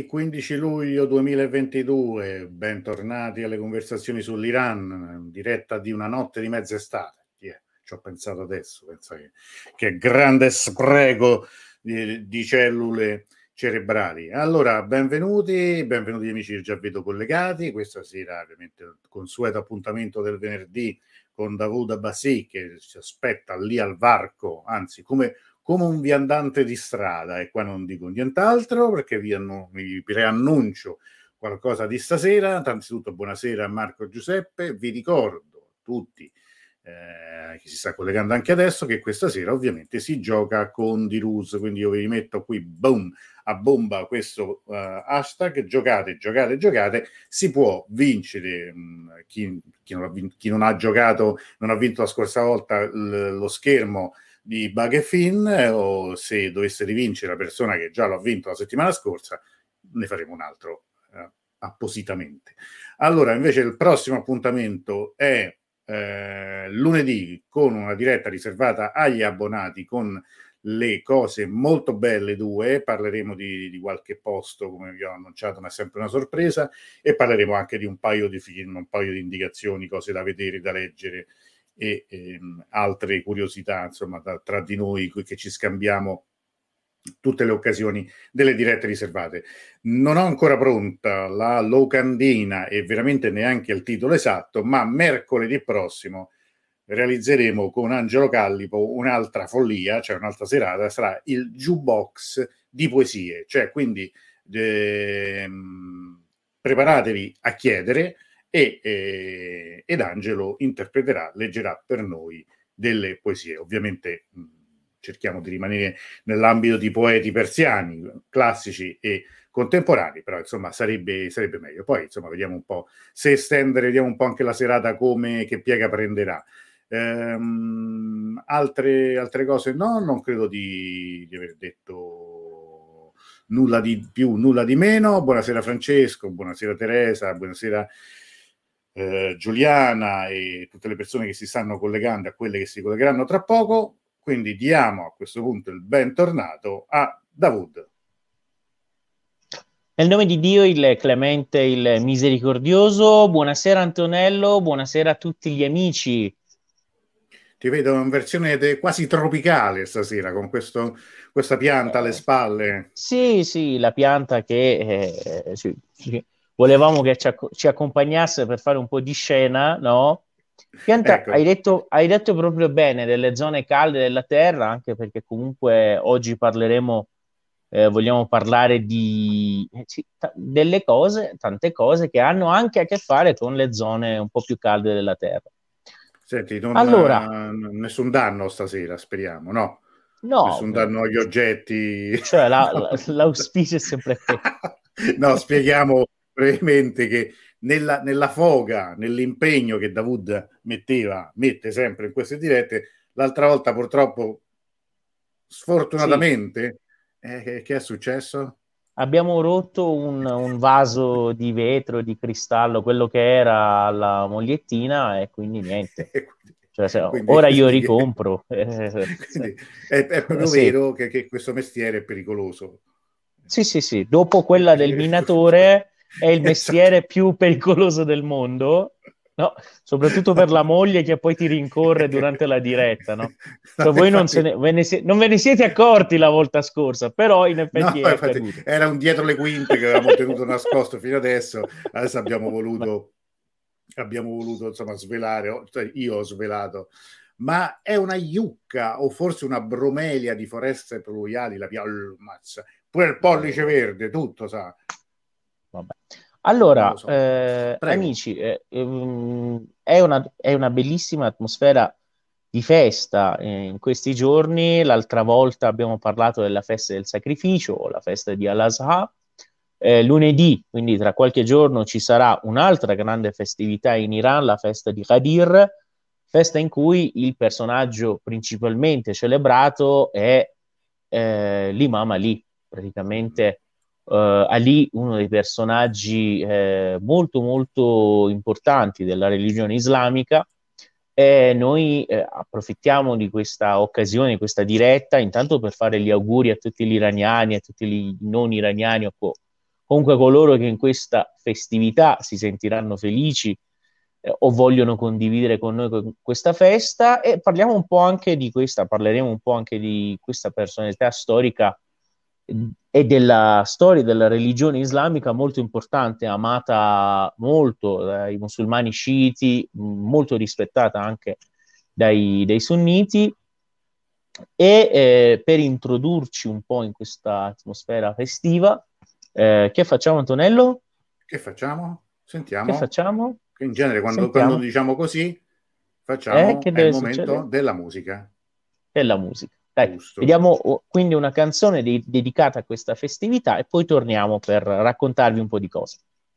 15 luglio 2022, bentornati alle conversazioni sull'Iran, diretta di una notte di mezz'estate. Ci ho pensato adesso, pensa che grande spreco di cellule cerebrali. Allora, benvenuti amici, già vedo collegati. Questa sera, ovviamente, il consueto appuntamento del venerdì con Dawood Abbasi, che ci aspetta lì al varco, anzi come un viandante di strada, e qua non dico nient'altro perché vi preannuncio qualcosa di stasera. Innanzitutto buonasera a Marco Giuseppe, vi ricordo tutti che si sta collegando anche adesso che questa sera ovviamente si gioca con Dirus, quindi io vi metto qui boom a bomba questo hashtag, giocate, si può vincere. Chi non ha giocato, non ha vinto la scorsa volta lo schermo di Bug e Finn, o se dovesse rivincere la persona che già l'ha vinto la settimana scorsa, ne faremo un altro appositamente. Allora, invece, il prossimo appuntamento è lunedì, con una diretta riservata agli abbonati, con le cose molto belle due. Parleremo di qualche posto, come vi ho annunciato, ma è sempre una sorpresa, e parleremo anche di un paio di film, un paio di indicazioni, cose da vedere, da leggere e altre curiosità, insomma, tra di noi, che ci scambiamo tutte le occasioni delle dirette riservate. Non ho ancora pronta la locandina e veramente neanche il titolo esatto, ma mercoledì prossimo realizzeremo con Angelo Callipo un'altra follia, cioè un'altra serata, sarà il jukebox di poesie, cioè quindi preparatevi a chiedere, ed Angelo interpreterà, leggerà per noi delle poesie. Ovviamente cerchiamo di rimanere nell'ambito di poeti persiani, classici e contemporanei, però insomma sarebbe meglio. Poi insomma vediamo un po' se estendere, vediamo un po' anche la serata che piega prenderà. Altre cose no, non credo di aver detto nulla di più, nulla di meno. Buonasera Francesco, buonasera Teresa, buonasera Giuliana e tutte le persone che si stanno collegando, a quelle che si collegheranno tra poco. Quindi diamo a questo punto il bentornato a Dawood. Nel nome di Dio, il clemente, il misericordioso. Buonasera Antonello, buonasera a tutti gli amici. Ti vedo in versione quasi tropicale stasera, con questa pianta alle spalle. Sì, la pianta che volevamo che ci accompagnasse per fare un po' di scena, no? Pianta, Ecco. hai detto proprio bene, delle zone calde della terra, anche perché comunque oggi vogliamo parlare delle cose, tante cose che hanno anche a che fare con le zone un po' più calde della terra. Senti, Allora, nessun danno stasera, speriamo, no? no, Nessun danno agli oggetti. cioè l'auspicio è sempre quello. No, spieghiamo brevemente che nella foga, nell'impegno che Dawood mette sempre in queste dirette, l'altra volta purtroppo, sfortunatamente, che è successo? Abbiamo rotto un vaso di vetro, di cristallo, quello che era la mogliettina, e quindi niente. Cioè, ora io ricompro. Quindi è proprio Sì. vero che questo mestiere è pericoloso. Sì. Dopo quella del minatore è il Esatto. mestiere più pericoloso del mondo, no? Soprattutto per la moglie che poi ti rincorre durante la diretta, no? No, Cioè, voi infatti, non ve ne siete accorti la volta scorsa, però in no, effetti è infatti accaduto. era un dietro le quinte che avevamo tenuto nascosto fino adesso abbiamo voluto insomma svelare, cioè io ho svelato, ma è una iucca o forse una bromelia di foreste pluviali, la pialmazza, pure il pollice verde, tutto sa. Vabbè. Non Allora, lo so. Prego. amici, è una bellissima atmosfera di festa in questi giorni. L'altra volta abbiamo parlato della festa del sacrificio, o la festa di Al-Azha. Lunedì, quindi tra qualche giorno, ci sarà un'altra grande festività in Iran, la festa di Ghadir, festa in cui il personaggio principalmente celebrato è l'Imam Ali, praticamente Ali, uno dei personaggi molto molto importanti della religione islamica. E noi approfittiamo di questa occasione, di questa diretta, intanto per fare gli auguri a tutti gli iraniani, a tutti i non iraniani, o comunque coloro che in questa festività si sentiranno felici o vogliono condividere con noi questa festa, e parliamo un po' anche di questa, parleremo un po' anche di questa personalità storica e della storia della religione islamica molto importante, amata molto dai musulmani sciiti, molto rispettata anche dai sunniti. E per introdurci un po' in questa atmosfera festiva, che facciamo, Antonello? Che facciamo? Che Sentiamo. facciamo? In genere quando Sentiamo. diciamo così, facciamo, Che è il deve momento succedere? della musica. Della musica. Dai, Giusto. vediamo quindi una canzone dedicata a questa festività e poi torniamo per raccontarvi un po' di cose.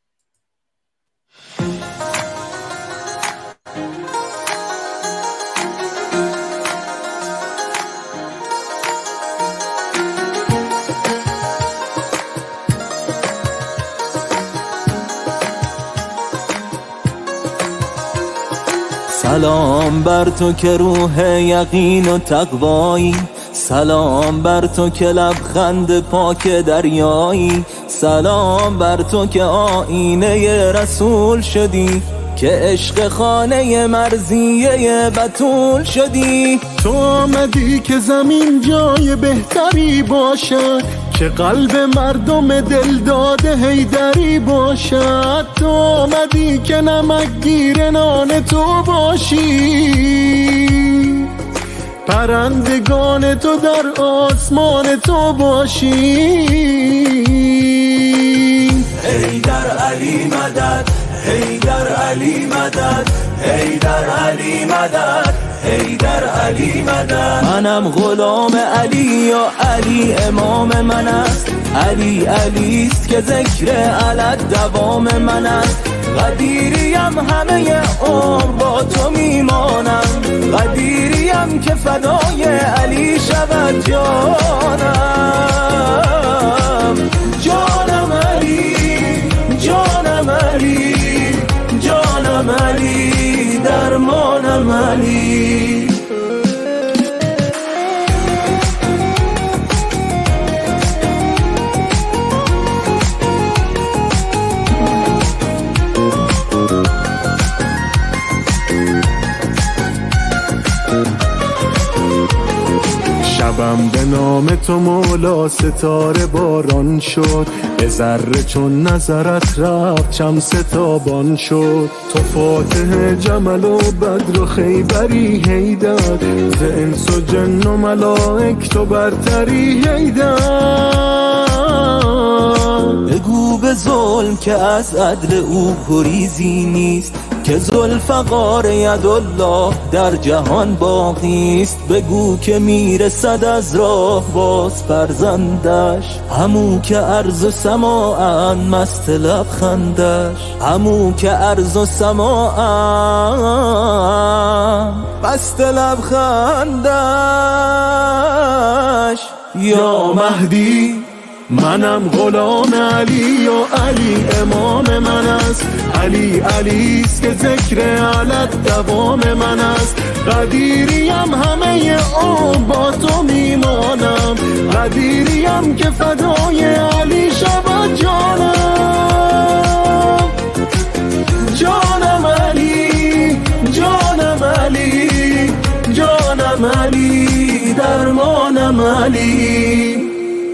سلام بر تو که روح یقین و تقوایی، سلام بر تو که لبخند پاک دریایی، سلام بر تو که آینه رسول شدی، که عشق خانه مرضیه بتول شدی. تو آمدی که زمین جای بهتری باشد، که قلب مردم دل داده حیدری باشد. تو آمدی که نمکگیر نان تو باشی، پرندگان تو در آسمان تو باشی. حیدر علی مدد، حیدر علی مدد، حیدر علی مدد، حیدر علی مدد. منم غلام علی و علی امام من است، علی علیست که ذکر علت دوام من است. قدیریم همه عمر با تو میمانم، قدیریم که فدای علی شود جانم. جانم علی، جانم علی، جانم علی، درمانم علی. شبم به نام تو مولا ستاره باران شد، به ذره چون نظرت رفت شمس تابان شد. تو فاتح جمل و بدر و خیبری حیدر، ز انس و جن و ملائک تو برتری حیدر. بگو به ظلم که از عدل او گریزی نیست، که ذوالفقار یدالله در جهان باقیست. بگو که میرسد از راه باز فرزندش، همو که ارض و سماعن مست لبخندش، همو که ارض و سماعن مست لبخندش. یا مهدی منم غلام علی و علی امام من است، علی علیست که ذکر علت دوام من است. قدیریم همه عمر با تو میمانم، قدیریم که فدای علی شود جانم. جانم علی، جانم علی، جانم علی، درمانم علی.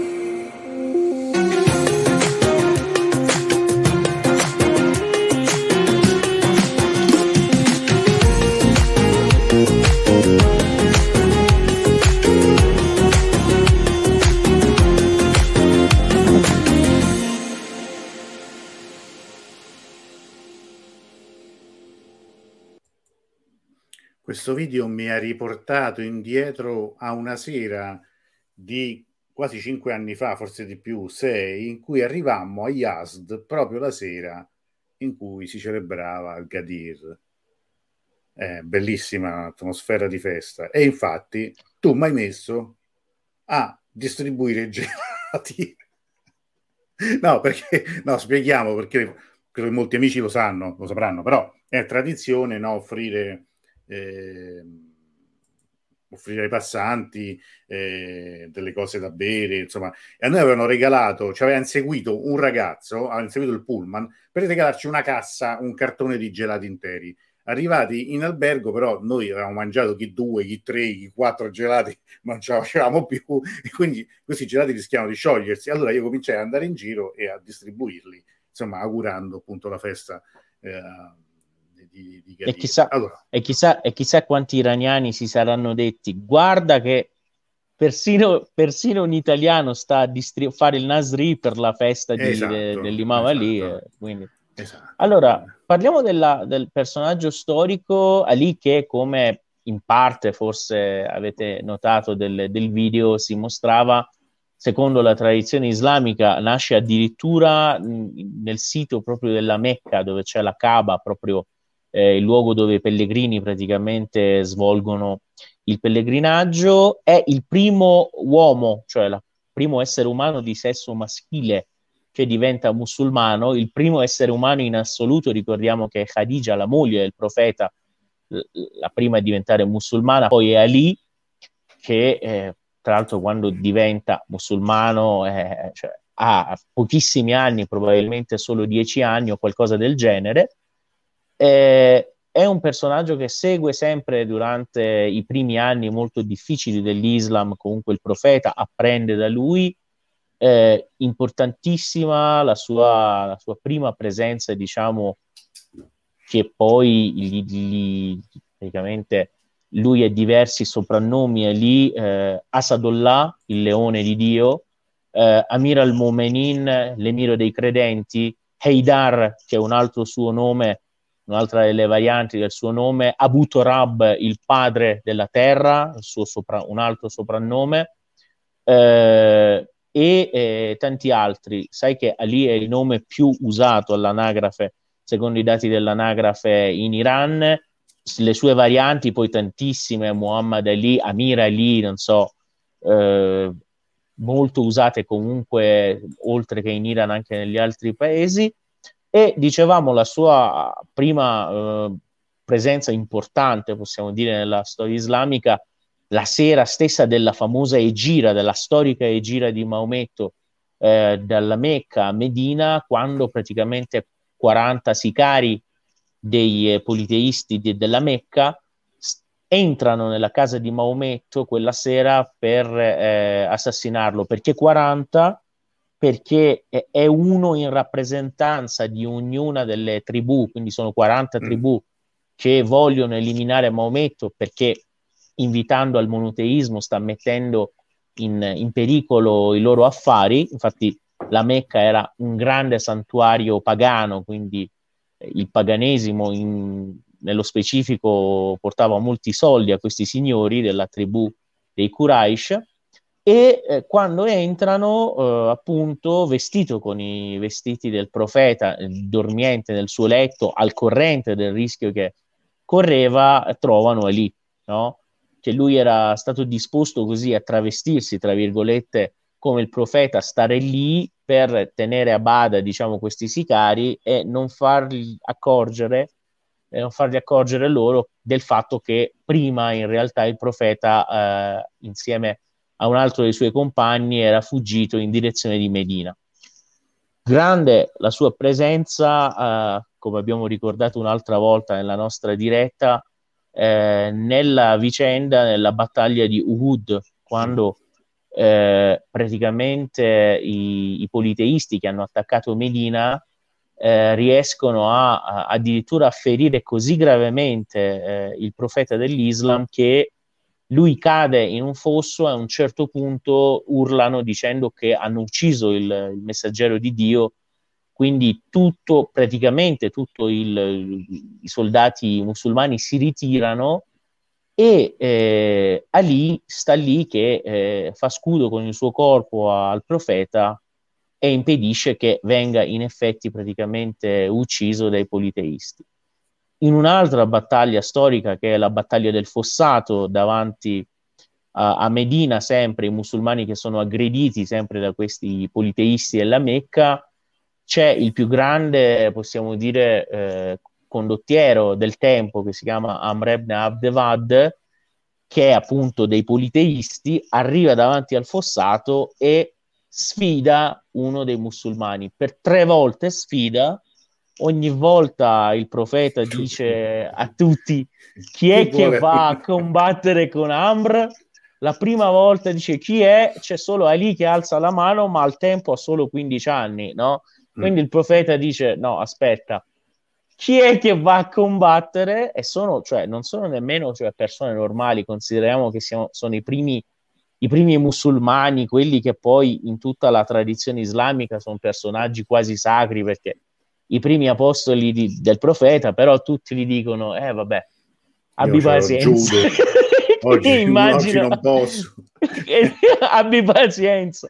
Questo video mi ha riportato indietro a una sera di quasi 5 anni fa, forse di più, 6, in cui arrivammo a Yazd proprio la sera in cui si celebrava il Gadir. Bellissima atmosfera di festa. E infatti tu mi hai messo a distribuire gelati. No, perché no, spieghiamo, perché credo che molti amici lo sapranno, però è tradizione, no, offrire offrire ai passanti delle cose da bere, insomma. E a noi avevano regalato, ci aveva inseguito un ragazzo, aveva inseguito il pullman per regalarci una cassa, un cartone di gelati interi. Arrivati in albergo, però, noi avevamo mangiato chi 2, chi 3, chi 4 gelati, non ce la facevamo più, e quindi questi gelati rischiavano di sciogliersi. Allora io cominciai ad andare in giro e a distribuirli, insomma, augurando appunto la festa di E Ghadir. Allora, chissà quanti iraniani si saranno detti: guarda che persino un italiano sta a fare il Nasri per la festa dell'Imam Ali. Quindi. Esatto. Allora, parliamo del personaggio storico Ali, che, come in parte forse avete notato del video, si mostrava, secondo la tradizione islamica, nasce addirittura nel sito proprio della Mecca, dove c'è la Kaaba, proprio il luogo dove i pellegrini praticamente svolgono il pellegrinaggio. È il primo uomo, cioè il primo essere umano di sesso maschile che diventa musulmano, il primo essere umano in assoluto. Ricordiamo che Khadija, la moglie del profeta, la prima a diventare musulmana, poi è Ali, che tra l'altro quando diventa musulmano cioè, ha pochissimi anni, probabilmente solo 10 anni o qualcosa del genere. È un personaggio che segue sempre durante i primi anni molto difficili dell'Islam, comunque il profeta apprende da lui. Importantissima la sua prima presenza, diciamo, che poi praticamente lui ha diversi soprannomi, è lì Asadollah, il leone di Dio, Amir al-Mu'minin, l'emiro dei credenti, Haydar, che è un altro suo nome, un'altra delle varianti del suo nome, Abu Torab, il padre della terra, un altro soprannome, e tanti altri. Sai che Ali è il nome più usato all'anagrafe, secondo i dati dell'anagrafe in Iran. Le sue varianti poi tantissime, Muhammad Ali, Amir Ali, non so, molto usate comunque, oltre che in Iran anche negli altri paesi. E dicevamo la sua prima presenza importante, possiamo dire, nella storia islamica, la sera stessa della famosa egira, della storica egira di Maometto dalla Mecca a Medina, quando praticamente 40 sicari dei politeisti della Mecca entrano nella casa di Maometto quella sera per assassinarlo. Perché 40? Perché è uno in rappresentanza di ognuna delle tribù, quindi sono 40 tribù che vogliono eliminare Maometto, perché invitando al monoteismo sta mettendo in pericolo i loro affari. Infatti la Mecca era un grande santuario pagano, quindi il paganesimo nello specifico portava molti soldi a questi signori della tribù dei Quraysh. E quando entrano appunto vestito con i vestiti del profeta, dormiente nel suo letto, al corrente del rischio che correva, trovano Ali, no? Che lui era stato disposto così a travestirsi, tra virgolette, come il profeta, stare lì per tenere a bada, diciamo, questi sicari e non farli accorgere loro del fatto che prima in realtà il profeta insieme a un altro dei suoi compagni era fuggito in direzione di Medina. Grande la sua presenza, come abbiamo ricordato un'altra volta nella nostra diretta, nella vicenda, nella battaglia di Uhud, quando praticamente i politeisti che hanno attaccato Medina riescono addirittura a ferire così gravemente il profeta dell'Islam che lui cade in un fosso e a un certo punto urlano dicendo che hanno ucciso il messaggero di Dio. Quindi praticamente tutti i soldati musulmani si ritirano e Ali sta lì che fa scudo con il suo corpo al profeta e impedisce che venga in effetti praticamente ucciso dai politeisti. In un'altra battaglia storica, che è la battaglia del Fossato, davanti a Medina, sempre i musulmani che sono aggrediti sempre da questi politeisti della Mecca, c'è il più grande, possiamo dire, condottiero del tempo, che si chiama Amr ibn Abdewad, che è appunto dei politeisti, arriva davanti al fossato e sfida uno dei musulmani. Per 3 volte sfida, ogni volta il profeta dice a tutti: chi è che va a combattere con Amr? La prima volta dice chi è? C'è solo Ali che alza la mano, ma al tempo ha solo 15 anni, no? Quindi il profeta dice: no, aspetta, chi è che va a combattere? E non sono nemmeno persone normali, consideriamo che sono i primi musulmani, quelli che poi in tutta la tradizione islamica sono personaggi quasi sacri, perché i primi apostoli del profeta, però tutti gli dicono, vabbè, abbi pazienza. Oggi non posso. Abbi pazienza.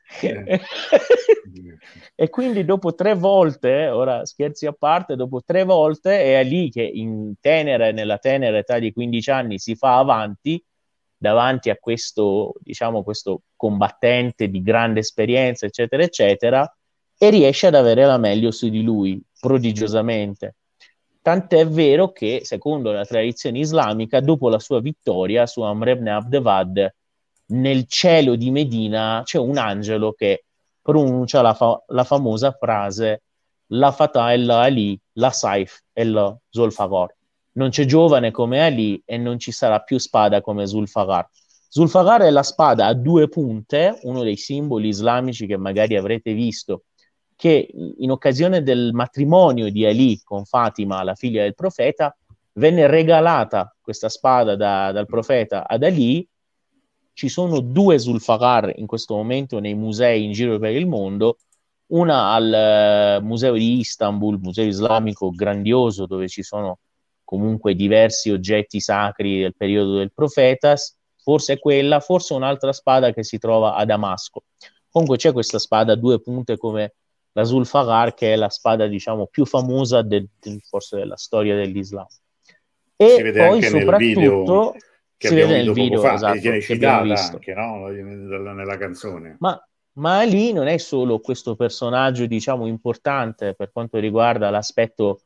E quindi dopo 3 volte, ora scherzi a parte, dopo 3 volte è lì che nella tenera età di 15 anni si fa avanti davanti a questo combattente di grande esperienza, eccetera, eccetera, e riesce ad avere la meglio su di lui, prodigiosamente. Tant'è vero che, secondo la tradizione islamica, dopo la sua vittoria su Amr ibn Abd nel cielo di Medina c'è un angelo che pronuncia la famosa frase la Fatah ella Ali, la Saif ella Zulfaqar. Non c'è giovane come Ali e non ci sarà più spada come Zulfaqar. Zulfaqar è la spada a 2 punte, uno dei simboli islamici che magari avrete visto, che in occasione del matrimonio di Ali con Fatima, la figlia del profeta, venne regalata questa spada dal profeta ad Ali. Ci sono 2 Zulfaqar in questo momento nei musei in giro per il mondo, una al museo di Istanbul, museo islamico grandioso, dove ci sono comunque diversi oggetti sacri del periodo del profeta, forse è quella, forse un'altra spada che si trova a Damasco. Comunque c'è questa spada a 2 punte come la Zulfaqar, che è la spada più famosa forse della storia dell'Islam. E si vede poi anche soprattutto che si vede nel video esatto, che abbiamo visto anche, no? Nella canzone. Ma Ali non è solo questo personaggio, importante per quanto riguarda l'aspetto,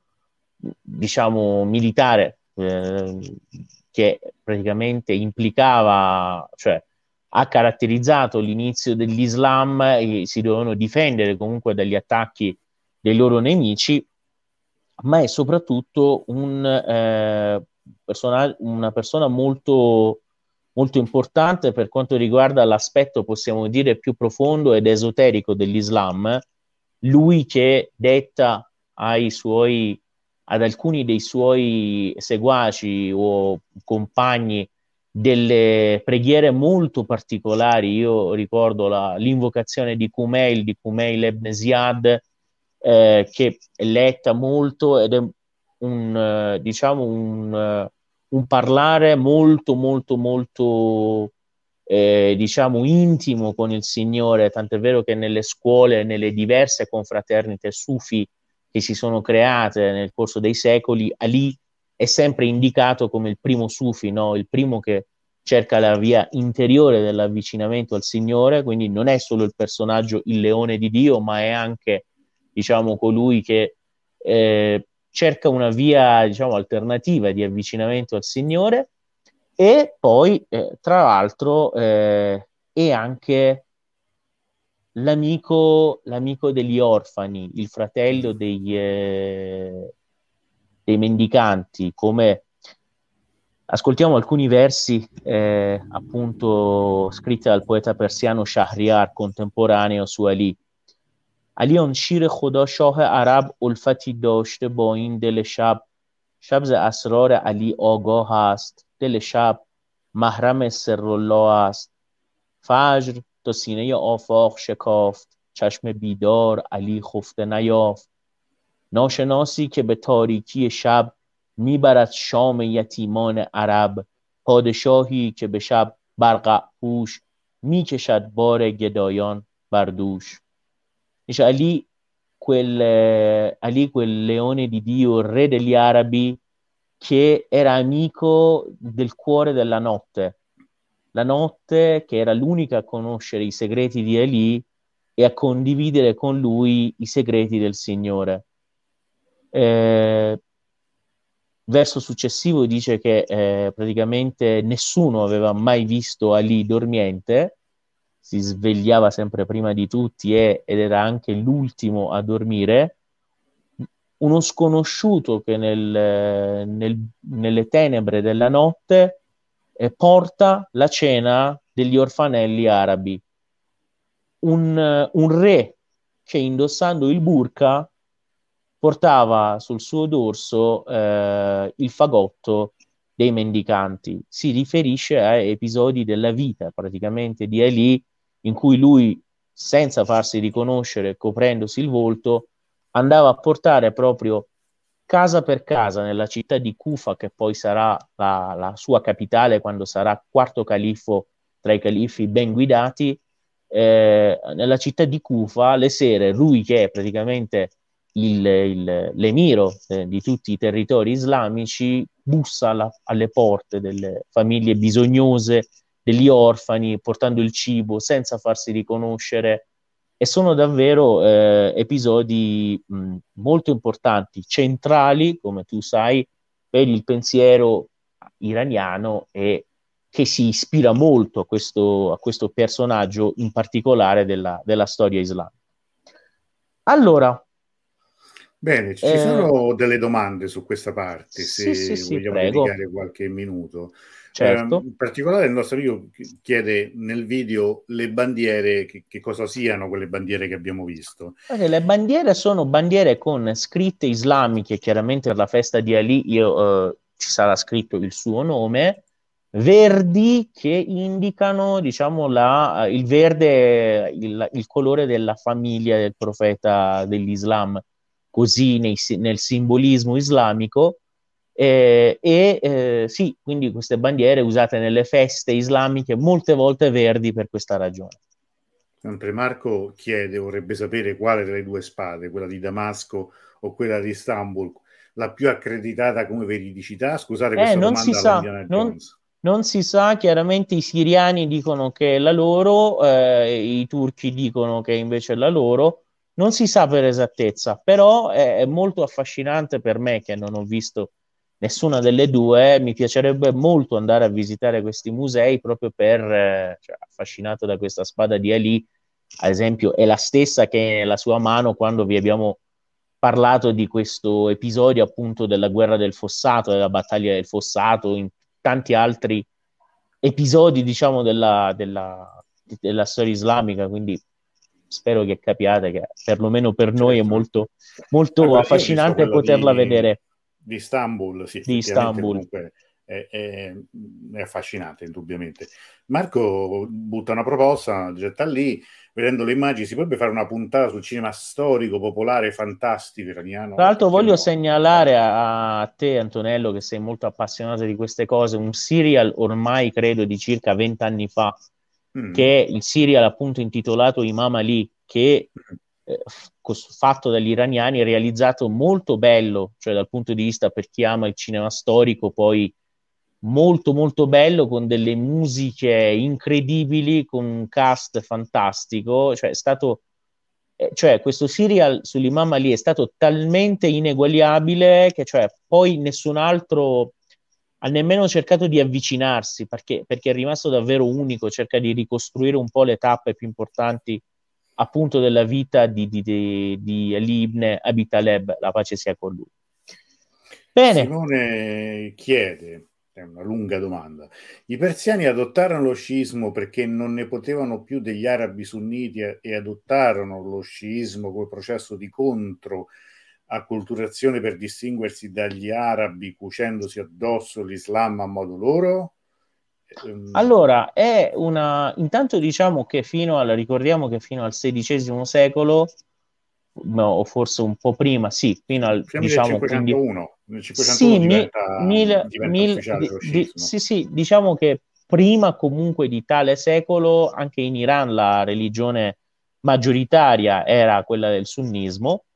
militare, che praticamente implicava, ha caratterizzato l'inizio dell'Islam e si dovevano difendere comunque dagli attacchi dei loro nemici, ma è soprattutto una persona molto, molto importante per quanto riguarda l'aspetto, possiamo dire, più profondo ed esoterico dell'Islam. Lui che detta ad alcuni dei suoi seguaci o compagni delle preghiere molto particolari. Io ricordo l'invocazione di Kumail ibn Ziyad, che è letta molto ed è un parlare molto molto molto intimo con il Signore, tant'è vero che nelle scuole, nelle diverse confraternite sufi che si sono create nel corso dei secoli, Ali è sempre indicato come il primo sufi, no? Il primo che cerca la via interiore dell'avvicinamento al Signore, quindi non è solo il personaggio, il leone di Dio, ma è anche colui che cerca una via alternativa di avvicinamento al Signore. E poi tra l'altro è anche l'amico degli orfani, il fratello dei mendicanti. Come ascoltiamo alcuni versi appunto scritti dal poeta persiano Shahriar, contemporaneo su Ali. علی شیر خدا شاه عرب الفتی داشته با این دل شب ز اسرار علی آگاه است دل شب محرم سر الله است فجر تا سینه آفاق شکافت چشم بیدار علی خفته نیافت ناشناسی که به تاریکی شب میبرد شام یتیمان عرب پادشاهی که به شب برقع پوش میکشد بار گدایان بر دوش. Dice Ali, quel leone di Dio, il re degli arabi, che era amico del cuore della notte, la notte che era l'unica a conoscere i segreti di Ali e a condividere con lui i segreti del Signore. verso successivo dice che praticamente nessuno aveva mai visto Ali dormiente, si svegliava sempre prima di tutti ed era anche l'ultimo a dormire. Uno sconosciuto che nelle tenebre della notte porta la cena degli orfanelli arabi. Un re che, indossando il burqa, portava sul suo dorso il fagotto dei mendicanti. Si riferisce a episodi della vita praticamente di Ali, in cui lui, senza farsi riconoscere, coprendosi il volto, andava a portare proprio casa per casa nella città di Kufa, che poi sarà la sua capitale quando sarà quarto califfo tra i califfi ben guidati. Nella città di Kufa, le sere, lui, che è praticamente l'emiro di tutti i territori islamici, bussa alle porte delle famiglie bisognose, degli orfani, portando il cibo senza farsi riconoscere. E sono davvero episodi molto importanti, centrali, come tu sai, per il pensiero iraniano, e che si ispira molto a questo personaggio in particolare della storia islamica. Allora, bene, ci sono delle domande su questa parte, se sì, vogliamo prego. dedicare qualche minuto. Certo. In particolare il nostro amico chiede nel video le bandiere, che cosa siano quelle bandiere che abbiamo visto. Perché le bandiere sono bandiere con scritte islamiche, chiaramente per la festa di Ali ci sarà scritto il suo nome, verdi che indicano, diciamo, il verde, il colore della famiglia del profeta dell'Islam, così nel simbolismo islamico. Sì, quindi queste bandiere usate nelle feste islamiche, molte volte verdi per questa ragione. Sempre Marco vorrebbe sapere quale delle due spade, quella di Damasco o quella di Istanbul, la più accreditata come veridicità. Scusate questa non domanda si sa, Indiana Jones. non si sa, chiaramente i siriani dicono che è la loro, i turchi dicono che invece è la loro, non si sa per esattezza, però è molto affascinante per me, che non ho visto nessuna delle due. Mi piacerebbe molto andare a visitare questi musei proprio affascinato da questa spada di Ali. Ad esempio, è la stessa che è nella sua mano quando vi abbiamo parlato di questo episodio, appunto, della guerra del Fossato, della battaglia del Fossato, in tanti altri episodi, diciamo, della storia islamica. Quindi spero che capiate che perlomeno per noi è molto, molto affascinante poterla vedere. Di Istanbul, sì, di effettivamente Istanbul. Comunque è affascinante, indubbiamente. Marco butta una proposta, getta lì, vedendo le immagini, si potrebbe fare una puntata sul cinema storico, popolare, fantastico iraniano. Tra l'altro voglio segnalare a te, Antonello, che sei molto appassionato di queste cose, un serial ormai credo di circa 20 anni fa, che è il serial appunto intitolato Imam Ali, che fatto dagli iraniani, realizzato molto bello, cioè dal punto di vista, per chi ama il cinema storico, poi molto molto bello, con delle musiche incredibili, con un cast fantastico. Cioè è stato questo serial sull'Imam Ali è stato talmente ineguagliabile che poi nessun altro ha nemmeno cercato di avvicinarsi, perché è rimasto davvero unico. Cerca di ricostruire un po' le tappe più importanti appunto della vita di Ali ibn Abi Taleb, la pace sia con lui. Bene. Simone chiede, è una lunga domanda, i persiani adottarono lo sciismo perché non ne potevano più degli arabi sunniti e adottarono lo sciismo come processo di acculturazione per distinguersi dagli arabi, cucendosi addosso l'Islam a modo loro? Allora, intanto diciamo che ricordiamo che fino al XVI secolo, o forse un po' prima, sì, fino al, diciamo, 501, nel 501 diventa ufficiale lo sciismo. Sì, diciamo che prima comunque di tale secolo anche in Iran la religione maggioritaria era quella del sunnismo.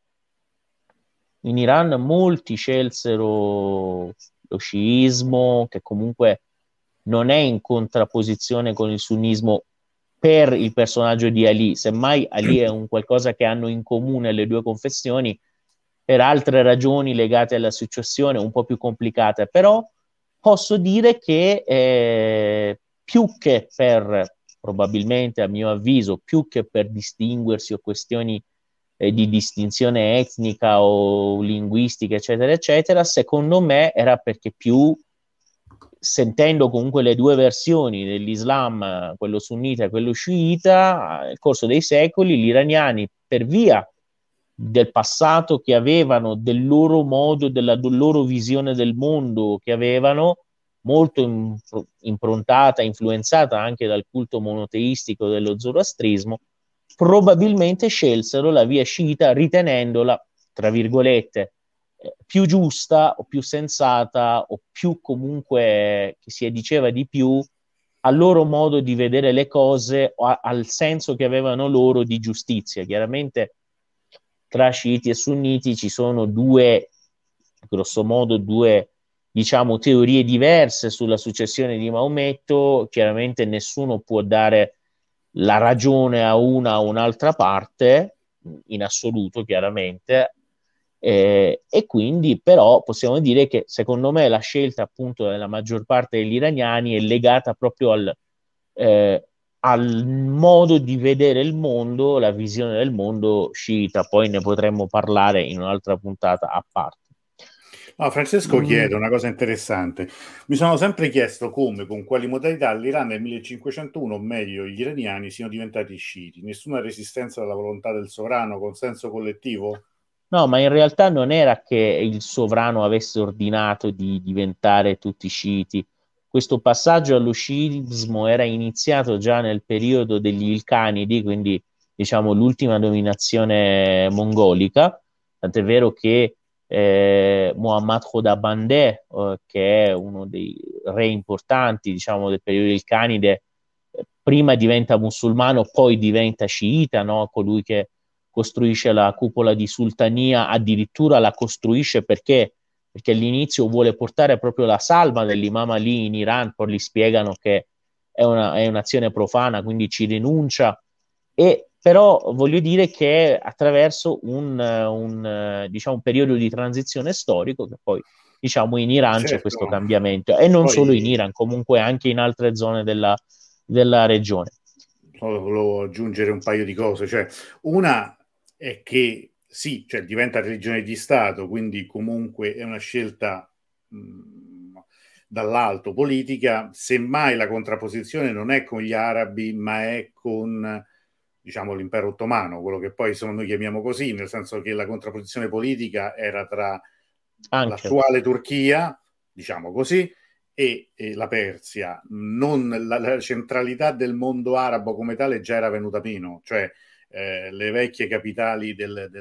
In Iran molti scelsero lo sciismo, che comunque non è in contrapposizione con il sunnismo per il personaggio di Ali, semmai Ali è un qualcosa che hanno in comune le due confessioni, per altre ragioni legate alla successione un po' più complicate, però posso dire che più che per, probabilmente a mio avviso, più che per distinguersi o questioni di distinzione etnica o linguistica, eccetera, eccetera, secondo me era perché più, sentendo comunque le due versioni dell'Islam, quello sunnita e quello sciita, nel corso dei secoli gli iraniani, per via del passato che avevano, del loro modo, della loro visione del mondo che avevano, molto improntata, influenzata anche dal culto monoteistico dello zoroastrismo, probabilmente scelsero la via sciita ritenendola, tra virgolette, più giusta o più sensata o più comunque che si diceva di più al loro modo di vedere le cose o al senso che avevano loro di giustizia. Chiaramente tra sciiti e sunniti ci sono grosso modo due, diciamo, teorie diverse sulla successione di Maometto. Chiaramente nessuno può dare la ragione a una o un'altra parte, in assoluto chiaramente, e quindi però possiamo dire che secondo me la scelta appunto della maggior parte degli iraniani è legata proprio al modo di vedere il mondo, la visione del mondo sciita. Poi ne potremmo parlare in un'altra puntata a parte. No, Francesco chiede una cosa interessante. Mi sono sempre chiesto come, con quali modalità l'Iran nel 1501, o meglio gli iraniani, siano diventati sciiti. Nessuna resistenza alla volontà del sovrano, consenso collettivo? No, ma in realtà non era che il sovrano avesse ordinato di diventare tutti sciiti. Questo passaggio allo sciismo era iniziato già nel periodo degli Ilkhanidi, quindi diciamo l'ultima dominazione mongolica, tant'è vero che Muhammad Khodabandeh, che è uno dei re importanti, diciamo, del periodo Ilkhanide, prima diventa musulmano, poi diventa sciita, no? Colui che costruisce la cupola di sultania, addirittura la costruisce perché all'inizio vuole portare proprio la salma dell'imam Ali in Iran, poi gli spiegano che è un'azione profana, quindi ci rinuncia. E però voglio dire che attraverso diciamo, un periodo di transizione storico che poi diciamo in Iran c'è questo cambiamento, e non solo in Iran, comunque anche in altre zone della regione. Volevo aggiungere un paio di cose, cioè una è che sì, cioè diventa religione di Stato, quindi comunque è una scelta dall'alto politica, semmai la contrapposizione non è con gli arabi, ma è con, diciamo, l'impero ottomano, quello che poi noi chiamiamo così, nel senso che la contrapposizione politica era tra l'attuale Turchia, diciamo così, e la Persia. La centralità del mondo arabo come tale già era venuta meno, cioè le vecchie capitali del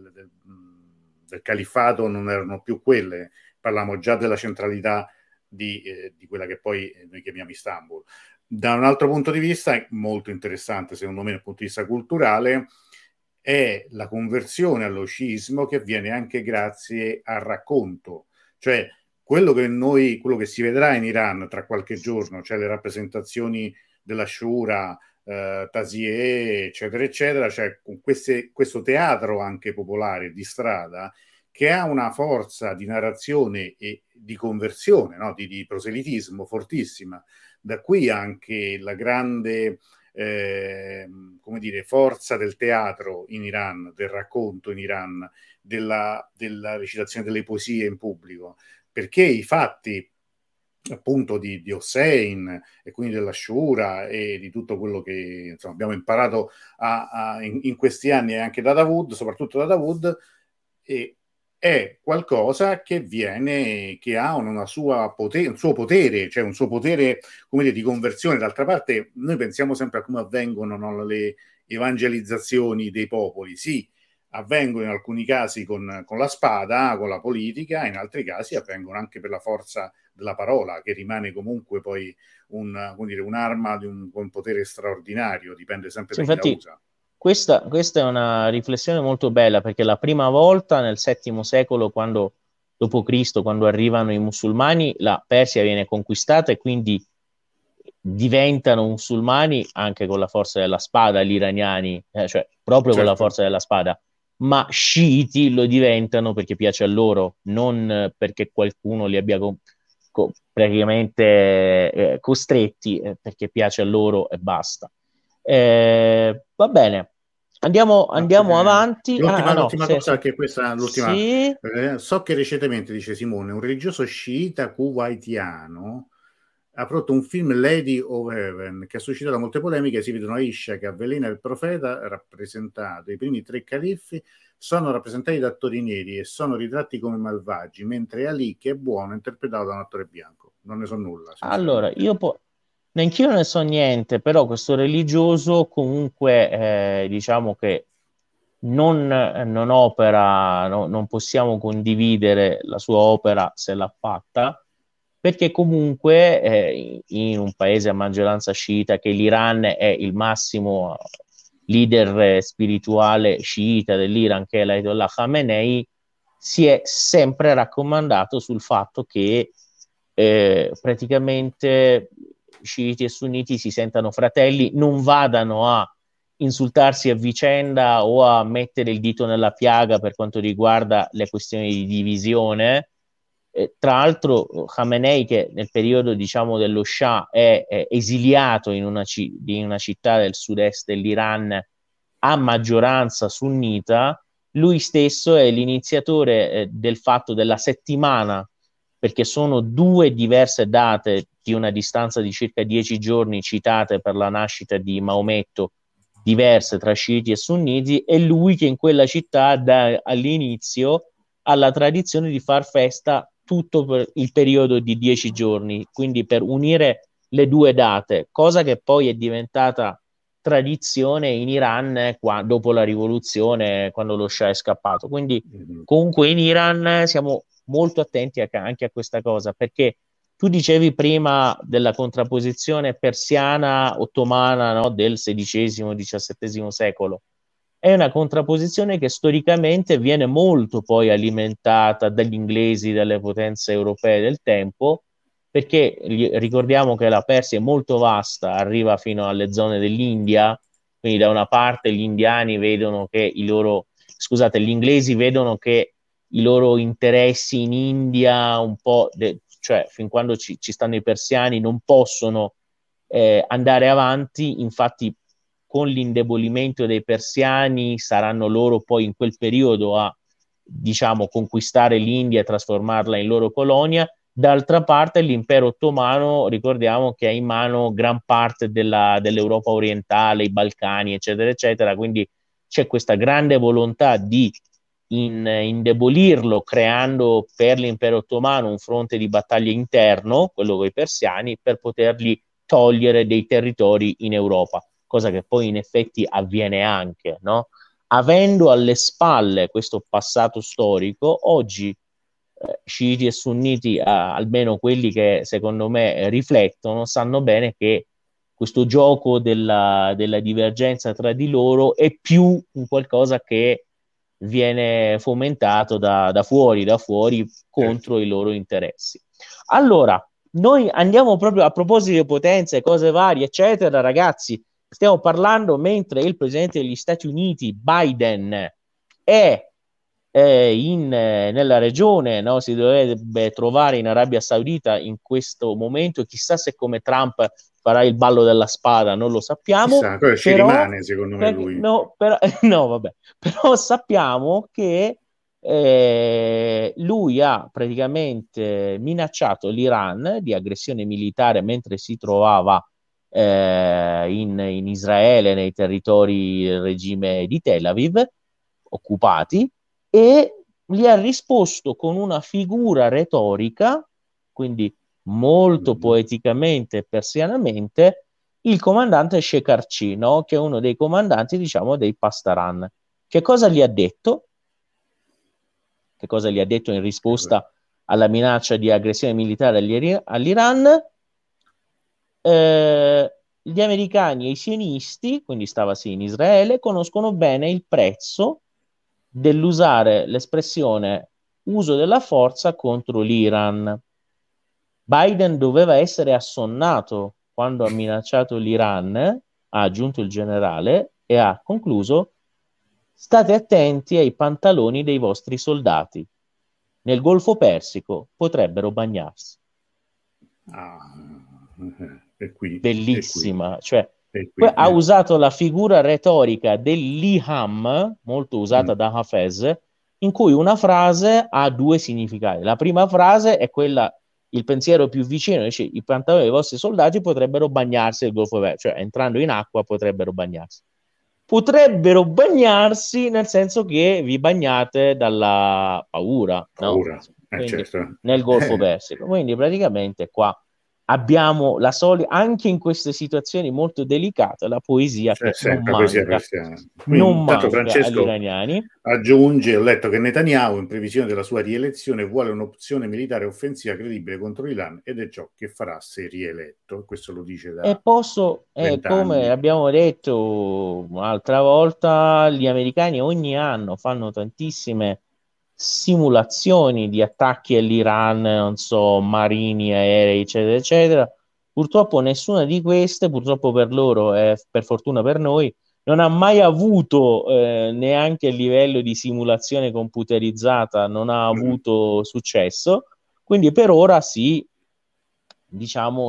califfato non erano più quelle, parliamo già della centralità di quella che poi noi chiamiamo Istanbul. Da un altro punto di vista, molto interessante secondo me dal punto di vista culturale, è la conversione allo sciismo che avviene anche grazie al racconto, cioè quello che si vedrà in Iran tra qualche giorno, cioè le rappresentazioni della Shura, Tazieh, eccetera, eccetera, cioè con questo teatro anche popolare di strada che ha una forza di narrazione e di conversione, no? di proselitismo fortissima. Da qui anche la grande come dire, forza del teatro in Iran, del racconto in Iran, della recitazione delle poesie in pubblico, perché i fatti appunto di Hossein e quindi della Shura e di tutto quello che insomma, abbiamo imparato in questi anni e anche da Dawood, soprattutto da Dawood, è qualcosa che ha un suo potere, cioè un suo potere, come dire, di conversione. D'altra parte noi pensiamo sempre a come avvengono, no, le evangelizzazioni dei popoli. Sì, avvengono in alcuni casi con la spada, con la politica, in altri casi avvengono anche per la forza della parola, che rimane comunque poi un'arma con potere straordinario, dipende sempre da chi la usa. Questa è una riflessione molto bella, perché la prima volta nel VII secolo, dopo Cristo, quando arrivano i musulmani, la Persia viene conquistata e quindi diventano musulmani anche con la forza della spada gli iraniani, cioè proprio certo, con la forza della spada. ma sciiti lo diventano perché piace a loro, non perché qualcuno li abbia praticamente costretti, perché piace a loro e basta. Va bene, andiamo avanti. No, L'ultima cosa, che questa l'ultima. sì. So che recentemente, dice Simone, un religioso sciita kuwaitiano ha prodotto un film, Lady of Heaven, che ha suscitato molte polemiche. Si vedono Aisha che avvelena il profeta, rappresentato. I primi 3 califfi sono rappresentati da attori neri e sono ritratti come malvagi, mentre Ali, che è buono, è interpretato da un attore bianco. Non ne so nulla, Allora, sinceramente. neanch'io ne so niente, però questo religioso comunque diciamo che non opera, non possiamo condividere la sua opera se l'ha fatta, perché comunque in un paese a maggioranza sciita, che l'Iran è il massimo leader spirituale sciita dell'Iran, che è l'Ayatollah Khamenei, si è sempre raccomandato sul fatto che praticamente sciiti e sunniti si sentano fratelli, non vadano a insultarsi a vicenda o a mettere il dito nella piaga per quanto riguarda le questioni di divisione. Tra l'altro Khamenei, che nel periodo diciamo dello Shah è esiliato in una città del sud-est dell'Iran a maggioranza sunnita, lui stesso è l'iniziatore del fatto della settimana, perché sono 2 diverse date di una distanza di circa 10 giorni citate per la nascita di Maometto, diverse tra sciiti e sunniti, è lui che in quella città dà all'inizio alla tradizione di far festa tutto per il periodo di 10 giorni, quindi per unire le 2 date, cosa che poi è diventata tradizione in Iran dopo la rivoluzione, quando lo Shah è scappato. Quindi comunque in Iran siamo molto attenti anche a questa cosa, perché tu dicevi prima della contrapposizione persiana-ottomana, no, del XVI-XVII secolo. È una contrapposizione che storicamente viene molto poi alimentata dagli inglesi, dalle potenze europee del tempo, perché ricordiamo che la Persia è molto vasta, arriva fino alle zone dell'India, quindi da una parte gli indiani vedono che gli inglesi vedono che i loro interessi in India un po', cioè fin quando ci stanno i persiani non possono andare avanti, infatti con l'indebolimento dei persiani saranno loro poi in quel periodo a diciamo conquistare l'India e trasformarla in loro colonia. D'altra parte l'impero ottomano, ricordiamo che ha in mano gran parte dell'Europa orientale, i Balcani, eccetera, eccetera, quindi c'è questa grande volontà di indebolirlo, creando per l'impero ottomano un fronte di battaglia interno, quello con i persiani, per potergli togliere dei territori in Europa, cosa che poi in effetti avviene anche, no? Avendo alle spalle questo passato storico, oggi sciiti e sunniti, almeno quelli che secondo me riflettono, sanno bene che questo gioco della divergenza tra di loro è più un qualcosa che viene fomentato da fuori contro i loro interessi. Allora, noi andiamo proprio a proposito di potenze, cose varie, eccetera, ragazzi. Stiamo parlando mentre il presidente degli Stati Uniti, Biden, è nella regione, no? Si dovrebbe trovare in Arabia Saudita in questo momento. Chissà se come Trump farà il ballo della spada, non lo sappiamo. Chissà, però ci rimane secondo me lui. No, no, vabbè. Però sappiamo che lui ha praticamente minacciato l'Iran di aggressione militare mentre si trovava in Israele, nei territori del regime di Tel Aviv occupati, e gli ha risposto con una figura retorica, quindi molto poeticamente e persianamente, il comandante Shekarci, no? Che è uno dei comandanti, diciamo, dei Pastaran. Che cosa gli ha detto? Che cosa gli ha detto in risposta alla minaccia di aggressione militare all'Iran? Gli americani e i sionisti, quindi stava sì in Israele, conoscono bene il prezzo dell'usare l'espressione uso della forza contro l'Iran. Biden doveva essere assonnato quando ha minacciato l'Iran, ha aggiunto il generale, e ha concluso: state attenti ai pantaloni dei vostri soldati. Nel Golfo Persico potrebbero bagnarsi. E qui, Bellissima, cioè e qui, ha usato la figura retorica dell'iham, molto usata da Hafez, in cui una frase ha due significati. La prima frase è quella, il pensiero più vicino, dice i pantaloni dei vostri soldati potrebbero bagnarsi nel Golfo Persico, cioè entrando in acqua potrebbero bagnarsi. Potrebbero bagnarsi nel senso che vi bagnate dalla paura, no? Quindi, certo. nel Golfo Persico. Quindi praticamente qua abbiamo la solita, anche in queste situazioni molto delicate, la poesia che non manca, non manca Francesco agli iraniani. Aggiunge, ho letto che Netanyahu, in previsione della sua rielezione, vuole un'opzione militare offensiva credibile contro l'Iran ed è ciò che farà se rieletto. Questo lo dice da E posso, 20 come anni. abbiamo detto un'altra volta, gli americani ogni anno fanno tantissime simulazioni di attacchi all'Iran, non so, marini, aerei, eccetera, eccetera. Purtroppo nessuna di queste, purtroppo per loro e per fortuna per noi, non ha mai avuto neanche a livello di simulazione computerizzata, non ha avuto successo. Quindi per ora sì, diciamo,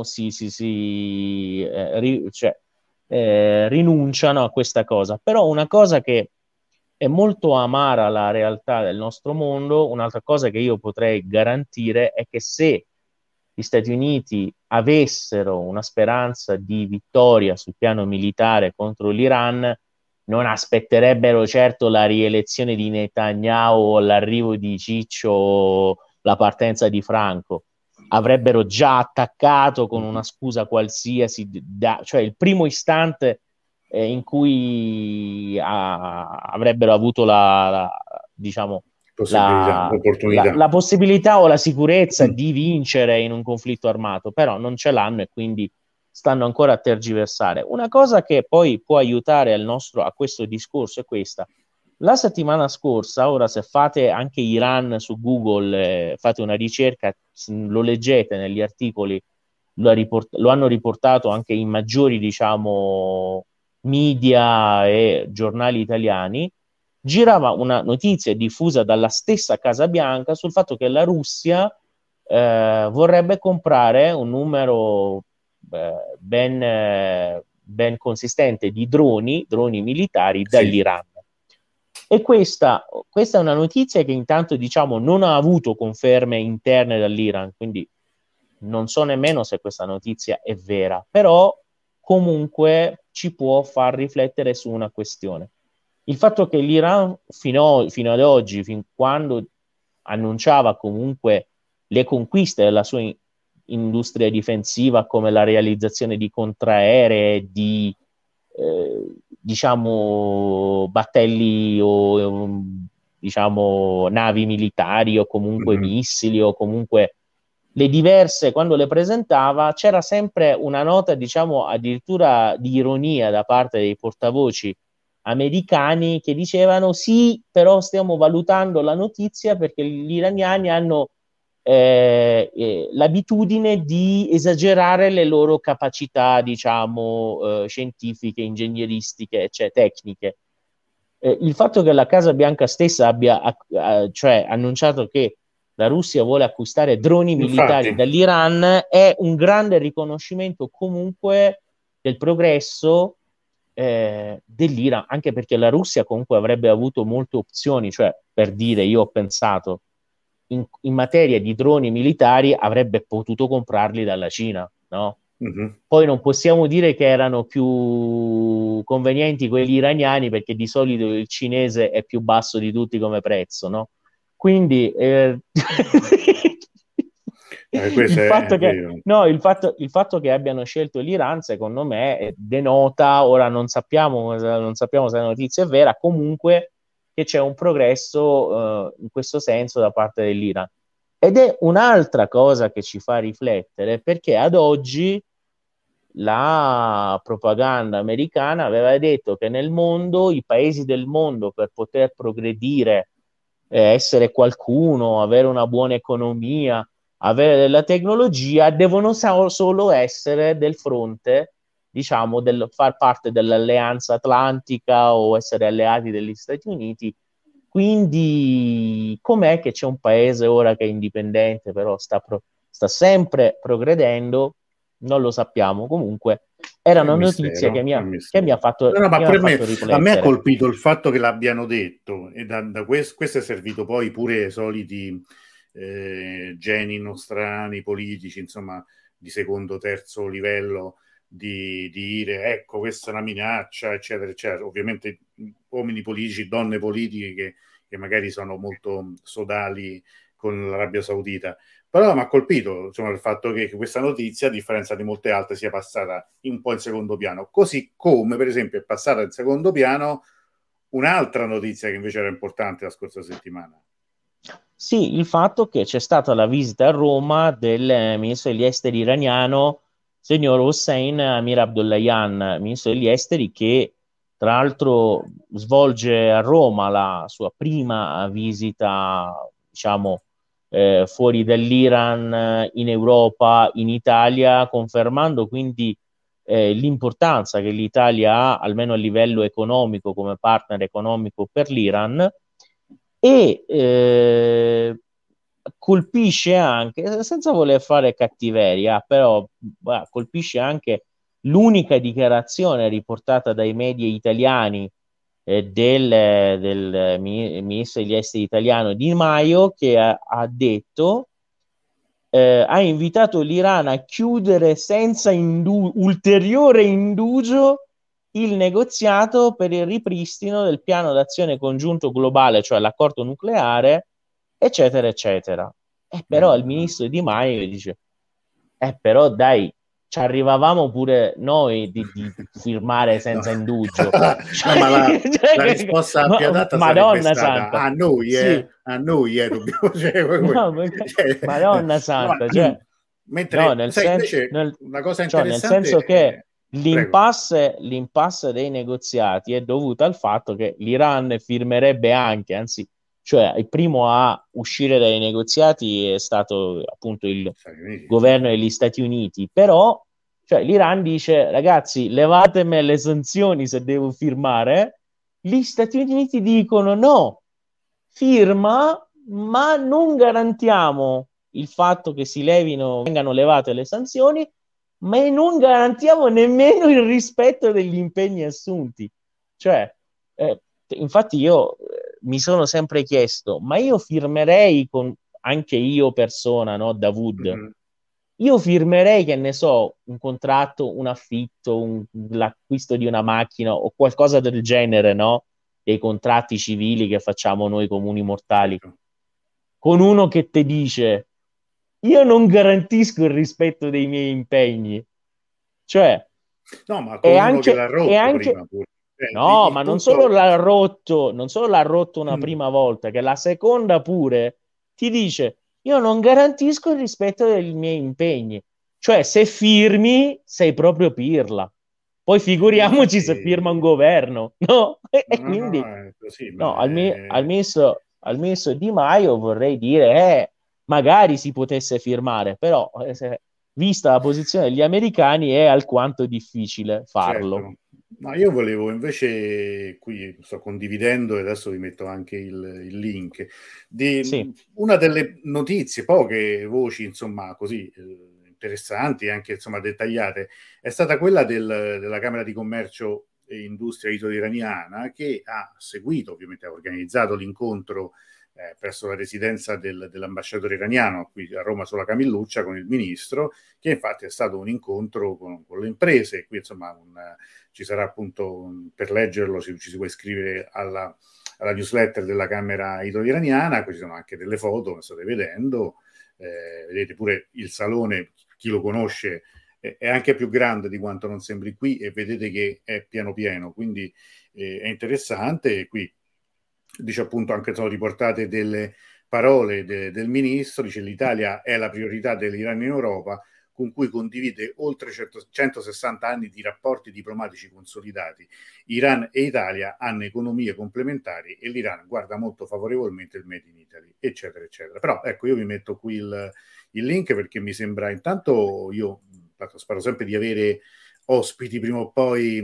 rinunciano a questa cosa. Però una cosa che è molto amara alla realtà del nostro mondo, un'altra cosa che io potrei garantire è che se gli Stati Uniti avessero una speranza di vittoria sul piano militare contro l'Iran, non aspetterebbero certo la rielezione di Netanyahu o l'arrivo di Ciccio o la partenza di Franco. Avrebbero già attaccato con una scusa qualsiasi, cioè il primo istante in cui avrebbero avuto diciamo, la possibilità o la sicurezza di vincere in un conflitto armato, però non ce l'hanno e quindi stanno ancora a tergiversare. Una cosa che poi può aiutare a questo discorso è questa. La settimana scorsa, ora se fate anche Iran su Google, fate una ricerca, lo leggete negli articoli, lo hanno riportato anche in maggiori, diciamo, media e giornali italiani, girava una notizia diffusa dalla stessa Casa Bianca sul fatto che la Russia vorrebbe comprare un numero ben consistente di droni militari dall'Iran. E questa è una notizia che intanto, diciamo, non ha avuto conferme interne dall'Iran, quindi non so nemmeno se questa notizia è vera, però comunque ci può far riflettere su una questione. Il fatto che l'Iran fino ad oggi, fin quando annunciava comunque le conquiste della sua industria difensiva, come la realizzazione di contraeree, di diciamo battelli o diciamo navi militari o comunque missili o comunque le diverse, quando le presentava c'era sempre una nota, diciamo, addirittura di ironia da parte dei portavoci americani che dicevano sì, però stiamo valutando la notizia perché gli iraniani hanno l'abitudine di esagerare le loro capacità, diciamo, scientifiche, ingegneristiche, cioè tecniche. Il fatto che la Casa Bianca stessa abbia cioè annunciato che la Russia vuole acquistare droni militari dall'Iran è un grande riconoscimento comunque del progresso dell'Iran, anche perché la Russia comunque avrebbe avuto molte opzioni, cioè per dire, io ho pensato in materia di droni militari avrebbe potuto comprarli dalla Cina, no? Poi non possiamo dire che erano più convenienti quelli iraniani perché di solito il cinese è più basso di tutti come prezzo, no? Quindi il fatto che abbiano scelto l'Iran, secondo me, denota, ora non sappiamo se la notizia è vera, comunque che c'è un progresso in questo senso da parte dell'Iran. Ed è un'altra cosa che ci fa riflettere, perché ad oggi la propaganda americana aveva detto che nel mondo, i paesi del mondo, per poter progredire, essere qualcuno, avere una buona economia, avere della tecnologia, devono solo essere del fronte diciamo, del far parte dell'Alleanza Atlantica o essere alleati degli Stati Uniti. Quindi com'è che c'è un paese ora che è indipendente, però sta sempre progredendo? Non lo sappiamo. Comunque era È un una notizia mistero, è un che mi ha mistero. fatto, No, ma mi ha per me, fatto a me ha riflettere. colpito il fatto che l'abbiano detto, e da questo è servito poi pure ai soliti geni nostrani, politici, insomma, di secondo, terzo livello, di dire, ecco, questa è una minaccia, eccetera, eccetera. Ovviamente uomini politici, donne politiche che magari sono molto sodali con l'Arabia Saudita. Però mi ha colpito, insomma, il fatto che questa notizia, a differenza di molte altre, sia passata un po' in secondo piano. Così come, per esempio, è passata in secondo piano un'altra notizia che invece era importante la scorsa settimana. Sì, il fatto che c'è stata la visita a Roma del ministro degli esteri iraniano, signor Hossein Amir Abdollahian, ministro degli esteri, che tra l'altro svolge a Roma la sua prima visita, diciamo, fuori dall'Iran, in Europa, in Italia, confermando quindi l'importanza che l'Italia ha, almeno a livello economico, come partner economico per l'Iran. E colpisce anche, senza voler fare cattiveria, però colpisce anche l'unica dichiarazione riportata dai media italiani del ministro degli esteri italiano Di Maio, che ha detto, ha invitato l'Iran a chiudere senza ulteriore indugio il negoziato per il ripristino del piano d'azione congiunto globale, cioè l'accordo nucleare, eccetera, eccetera. E però il ministro Di Maio dice, però dai, ci arrivavamo pure noi di firmare No, senza indugio. no, ma la risposta più adatta sarebbe Madonna stata santa, a sì, noi, dobbiamo, no, cioè, Madonna no, santa, cioè, no, mentre, sai, invece una cosa cioè, nel interessante senso che prego. l'impasse dei negoziati è dovuta al fatto che l'Iran firmerebbe anche, anzi, cioè il primo a uscire dai negoziati è stato appunto il Stati Uniti, governo degli Stati Uniti, però cioè, l'Iran dice, ragazzi, levatemi le sanzioni se devo firmare, gli Stati Uniti dicono no, firma, ma non garantiamo il fatto che vengano levate le sanzioni, ma non garantiamo nemmeno il rispetto degli impegni assunti. Cioè, infatti io mi sono sempre chiesto, ma io firmerei anche io persona, no, Davud, Mhm. io firmerei, che ne so, un contratto, un affitto, l'acquisto di una macchina o qualcosa del genere, no? Dei contratti civili che facciamo noi comuni mortali, Certo. con uno che ti dice, io non garantisco il rispetto dei miei impegni. Cioè, No, ma è con uno che anche, l'ha è rotto anche, prima pure. no, Il ma non solo punto. l'ha rotto, non solo l'ha rotto una Mm. prima volta, che la seconda pure ti dice, io non garantisco il rispetto dei miei impegni. Cioè, se firmi, sei proprio pirla. Poi figuriamoci se firma un Infatti, governo, no? E no, no, quindi, è così, no, ma è. al ministro Di Maio vorrei dire, magari si potesse firmare, però vista la posizione degli americani è alquanto difficile farlo. Certo, ma io volevo invece, qui sto condividendo e adesso vi metto anche il link, Sì, di una delle notizie, poche voci, insomma, così interessanti e anche insomma dettagliate, è stata quella della Camera di Commercio e Industria italo-iraniana che ha seguito, ovviamente ha organizzato l'incontro presso la residenza dell'ambasciatore iraniano qui a Roma sulla Camilluccia con il ministro, che infatti è stato un incontro con le imprese. Qui insomma ci sarà appunto, per leggerlo ci si può iscrivere alla newsletter della Camera italo-iraniana, qui ci sono anche delle foto, come state vedendo, vedete pure il salone, chi lo conosce è anche più grande di quanto non sembri qui e vedete che è pieno pieno, quindi è interessante. E qui dice appunto anche sono riportate delle parole del ministro, dice l'Italia è la priorità dell'Iran in Europa, con cui condivide oltre 160 anni di rapporti diplomatici consolidati. Iran e Italia hanno economie complementari e l'Iran guarda molto favorevolmente il Made in Italy, eccetera, eccetera. Però ecco, io vi metto qui il link perché mi sembra, intanto io spero sempre di avere ospiti prima o poi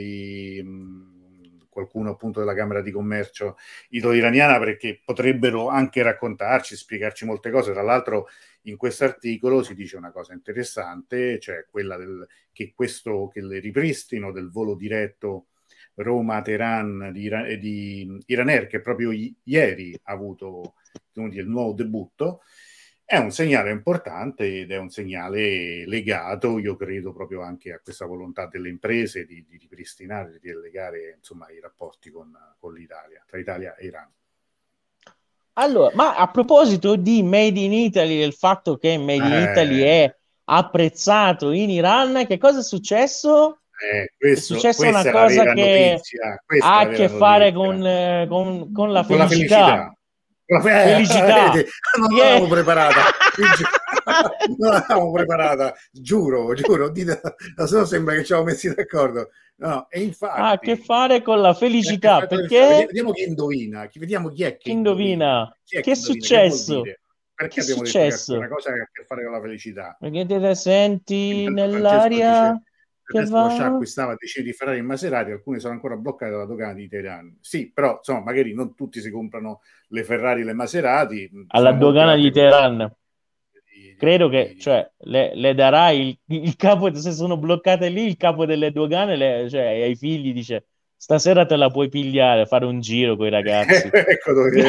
qualcuno appunto della Camera di Commercio italo-iraniana, perché potrebbero anche raccontarci, spiegarci molte cose. Tra l'altro in questo articolo si dice una cosa interessante, cioè quella che il ripristino del volo diretto Roma-Teheran di Iranair, che proprio ieri ha avuto il nuovo debutto, è un segnale importante ed è un segnale legato, io credo, proprio anche a questa volontà delle imprese di ripristinare, di allegare insomma i rapporti con l'Italia, tra Italia e Iran. Allora, ma a proposito di Made in Italy, del fatto che Made in Italy è apprezzato in Iran, che cosa è successo? È successa una cosa che ha a che fare con la felicità. Felicità. Non l'avevamo preparata. Non l'avevamo preparata, giuro, se no sembra che ci avevo messi d'accordo. No, e infatti ha a che fare con la felicità, perché vediamo chi indovina, vediamo chi è che indovina. Che è successo? Perché che abbiamo successo? detto che è una cosa che ha a che fare con la felicità? Perché te senti nell'aria che va? Adesso acquistava decine di Ferrari e Maserati, alcune sono ancora bloccate dalla dogana di Teheran. Sì, però insomma magari non tutti si comprano le Ferrari e le Maserati. Alla dogana di Teheran. Credo che le darai il capo, se sono bloccate lì, il capo delle dogane, cioè ai figli dice: stasera te la puoi pigliare, fare un giro con i ragazzi. Ecco dove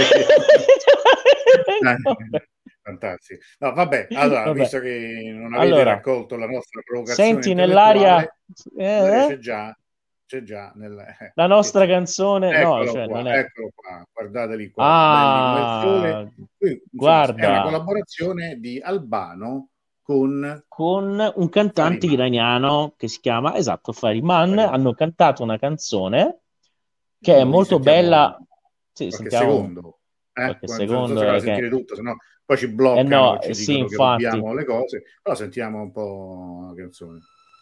fantastico. No, vabbè, allora, visto che non avete raccolto la nostra provocazione, senti nell'aria c'è già la nostra canzone. Eccolo qua, guardateli qua, belli come il sole. Qui, guarda, è una collaborazione di Albano con un cantante iraniano che si chiama Fariman. Hanno cantato una canzone che è molto bella. Sì, secondo. Qualche secondo non sentire tutto, sennò poi ci bloccano e ci dicono che dobbiamo le cose. Però sentiamo un po' la canzone.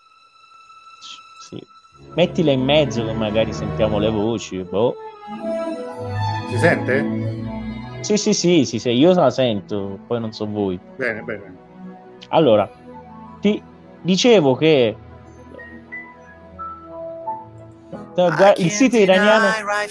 Sì. Mettila in mezzo che magari sentiamo le voci. Si sente? Sì, io la sento, poi non so voi. Bene. Allora, ti dicevo che il sito iraniano.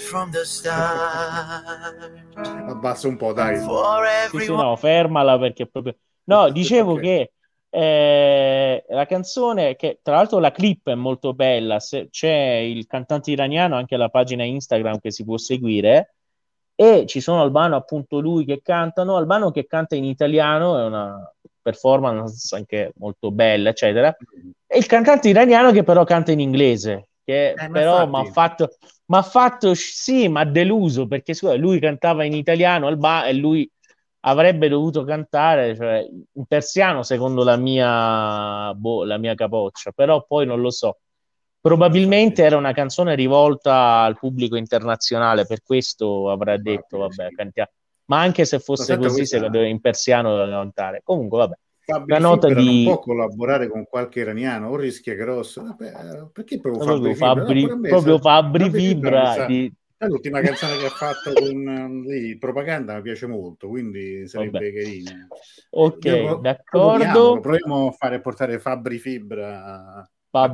Abbassa un po', dai. Sì, no, fermala perché proprio. No, dicevo che la canzone, che tra l'altro la clip è molto bella, c'è il cantante iraniano anche alla pagina Instagram che si può seguire, e ci sono Albano, appunto lui che cantano, Albano che canta in italiano, è una performance anche molto bella, eccetera, e il cantante iraniano che però canta in inglese, che però mi ha fatto sì, ma deluso, perché lui cantava in italiano e lui avrebbe dovuto cantare, cioè, in persiano secondo la mia capoccia, però poi non lo so. Probabilmente era una canzone rivolta al pubblico internazionale, per questo avrà detto vabbè, cantiamo. Ma anche se fosse così, secondo me in persiano doveva cantare. Comunque vabbè. Fabri Fibra non può collaborare con qualche iraniano o rischia grosso? Perché proprio Fabri Fibra l'ultima canzone che ha fatto con propaganda mi piace molto, quindi sarebbe carina. Ok, d'accordo. Proviamo a portare Fabri Fibra.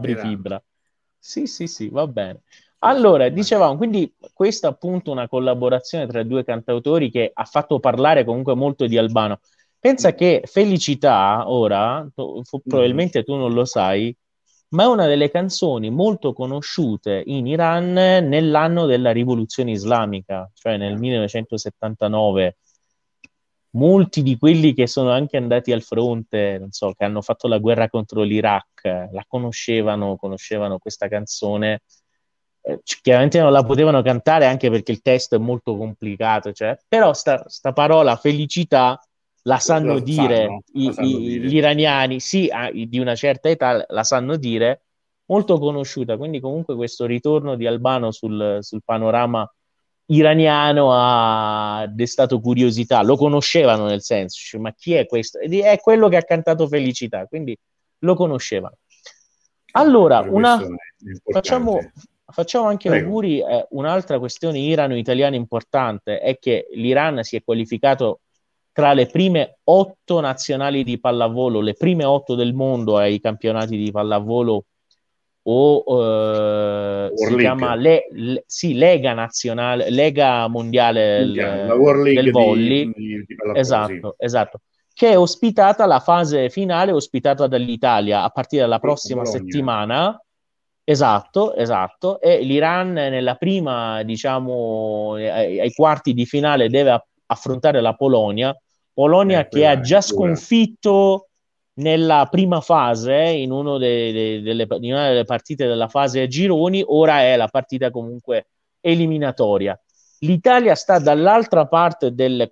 Sì, va bene. Allora, dicevamo, quindi questa appunto una collaborazione tra due cantautori che ha fatto parlare comunque molto di Albano. Pensa che Felicità, ora, probabilmente tu non lo sai, ma è una delle canzoni molto conosciute in Iran nell'anno della rivoluzione islamica, cioè nel 1979. Molti di quelli che sono anche andati al fronte, non so, che hanno fatto la guerra contro l'Iraq, la conoscevano questa canzone. Chiaramente non la potevano cantare anche perché il testo è molto complicato, però sta parola felicità la sanno dire gli iraniani, sì, di una certa età la sanno dire, molto conosciuta, quindi comunque questo ritorno di Albano sul panorama iraniano ha destato curiosità, lo conoscevano nel senso, ma chi è questo? È quello che ha cantato Felicità, quindi lo conoscevano. Allora, facciamo anche auguri. Un'altra questione irano-italiana importante è che l'Iran si è qualificato tra le prime 8 nazionali di pallavolo, le prime 8 del mondo ai campionati di pallavolo o si League. chiama Lega Nazionale, Lega Mondiale la World del League volley, di pallavolo, esatto, che è ospitata, la fase finale è ospitata dall'Italia a partire dalla prossima Bologna. settimana. Esatto, e l'Iran nella prima, diciamo, ai quarti di finale deve affrontare la Polonia che ha già sconfitto nella prima fase in una delle partite della fase a gironi, ora è la partita comunque eliminatoria. L'Italia sta dall'altra parte del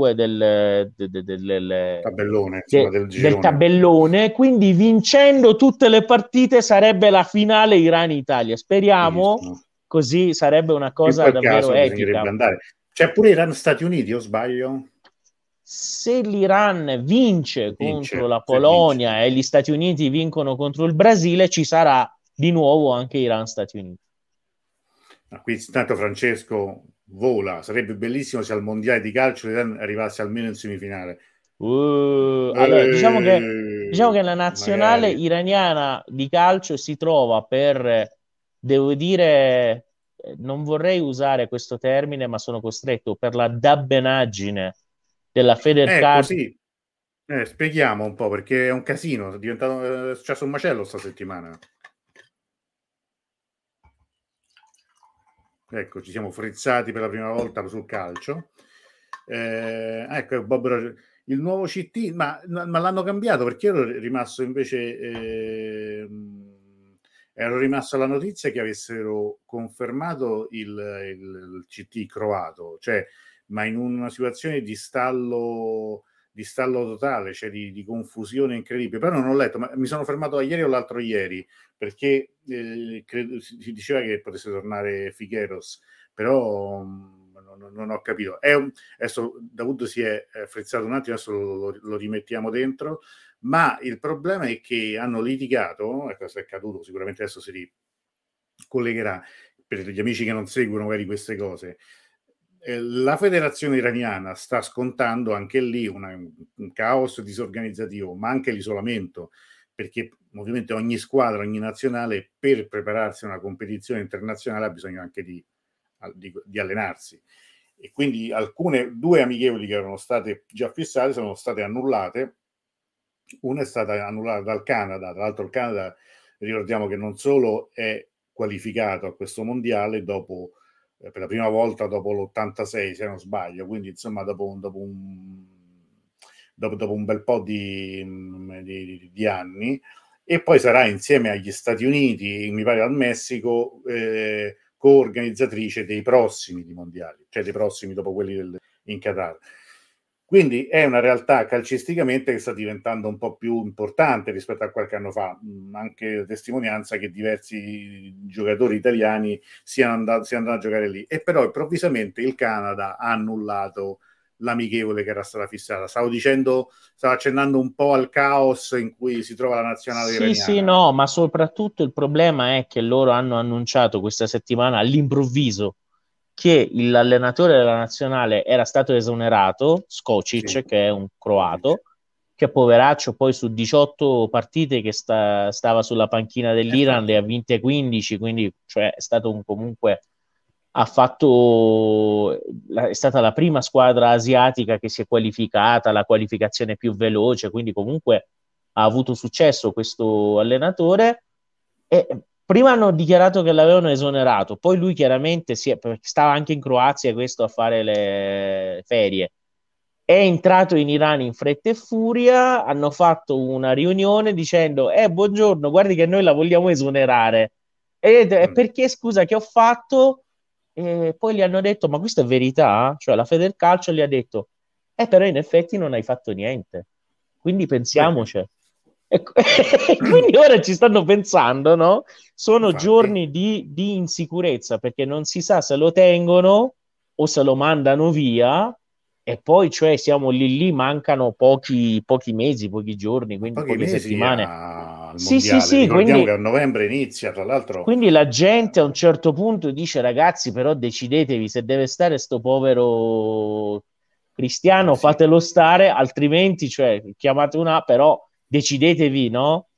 tabellone, del tabellone, quindi vincendo tutte le partite sarebbe la finale Iran-Italia. Speriamo, così sarebbe una cosa davvero epica. Andare. C'è pure Iran-Stati Uniti, o sbaglio? Se l'Iran vince contro la Polonia e gli Stati Uniti vincono contro il Brasile, ci sarà di nuovo anche Iran-Stati Uniti. Qui intanto Francesco vola, sarebbe bellissimo se al mondiale di calcio l'Iran arrivasse almeno in semifinale. Allora, diciamo che la nazionale iraniana di calcio si trova devo dire, non vorrei usare questo termine, ma sono costretto, per la dabbenaggine della Federcalcio. Così. Spieghiamo un po', perché è un casino, è diventato successo un macello sta settimana. Ecco, ci siamo frizzati per la prima volta sul calcio. Ecco, Bob, il nuovo CT, ma l'hanno cambiato, perché io ero rimasto invece alla notizia che avessero confermato il CT croato, cioè, ma in una situazione di stallo totale, cioè di confusione incredibile. Però non ho letto, ma mi sono fermato ieri o l'altro ieri, perché si diceva che potesse tornare Figueros, però non ho capito. Adesso Davuto si è frizzato un attimo, adesso lo rimettiamo dentro, ma il problema è che hanno litigato, e questo è accaduto, sicuramente adesso si ricollegherà, per gli amici che non seguono magari queste cose. La federazione iraniana sta scontando anche lì un caos disorganizzativo, ma anche l'isolamento, perché ovviamente ogni squadra, ogni nazionale, per prepararsi a una competizione internazionale ha bisogno anche di allenarsi, e quindi due amichevoli che erano state già fissate sono state annullate. Una è stata annullata dal Canada, tra l'altro il Canada, ricordiamo che non solo è qualificato a questo mondiale per la prima volta dopo l'86, se non sbaglio, quindi insomma dopo un bel po' di anni, e poi sarà insieme agli Stati Uniti, mi pare al Messico, co-organizzatrice dei prossimi mondiali, cioè dei prossimi dopo quelli in Qatar. Quindi è una realtà calcisticamente che sta diventando un po' più importante rispetto a qualche anno fa, anche testimonianza che diversi giocatori italiani siano andati a giocare lì. E però improvvisamente il Canada ha annullato l'amichevole che era stata fissata. Stavo accennando un po' al caos in cui si trova la nazionale iraniana. Sì, no, ma soprattutto il problema è che loro hanno annunciato questa settimana all'improvviso che l'allenatore della nazionale era stato esonerato, Skocic, che è un croato, che poveraccio poi su 18 partite che stava sulla panchina dell'Iran le ha vinte 15, quindi cioè, è stato comunque è stata la prima squadra asiatica che si è qualificata, la qualificazione più veloce, quindi comunque ha avuto successo questo allenatore. E prima hanno dichiarato che l'avevano esonerato, poi lui chiaramente stava anche in Croazia questo a fare le ferie, è entrato in Iran in fretta e furia, hanno fatto una riunione dicendo buongiorno, guardi che noi la vogliamo esonerare, perché scusa che ho fatto? E poi gli hanno detto ma questo è verità? Cioè la Federcalcio gli ha detto però in effetti non hai fatto niente, quindi pensiamoci. E quindi ora ci stanno pensando, no? Sono Infatti. Giorni di insicurezza, perché non si sa se lo tengono o se lo mandano via, e poi cioè siamo lì, mancano pochi mesi, pochi giorni, quindi poche settimane al sì, mondiale. sì, Ricordiamo quindi, che a novembre inizia, tra l'altro. Quindi la gente a un certo punto dice ragazzi, però decidetevi se deve stare sto povero Cristiano, fatelo stare, altrimenti cioè chiamate però decidetevi, no?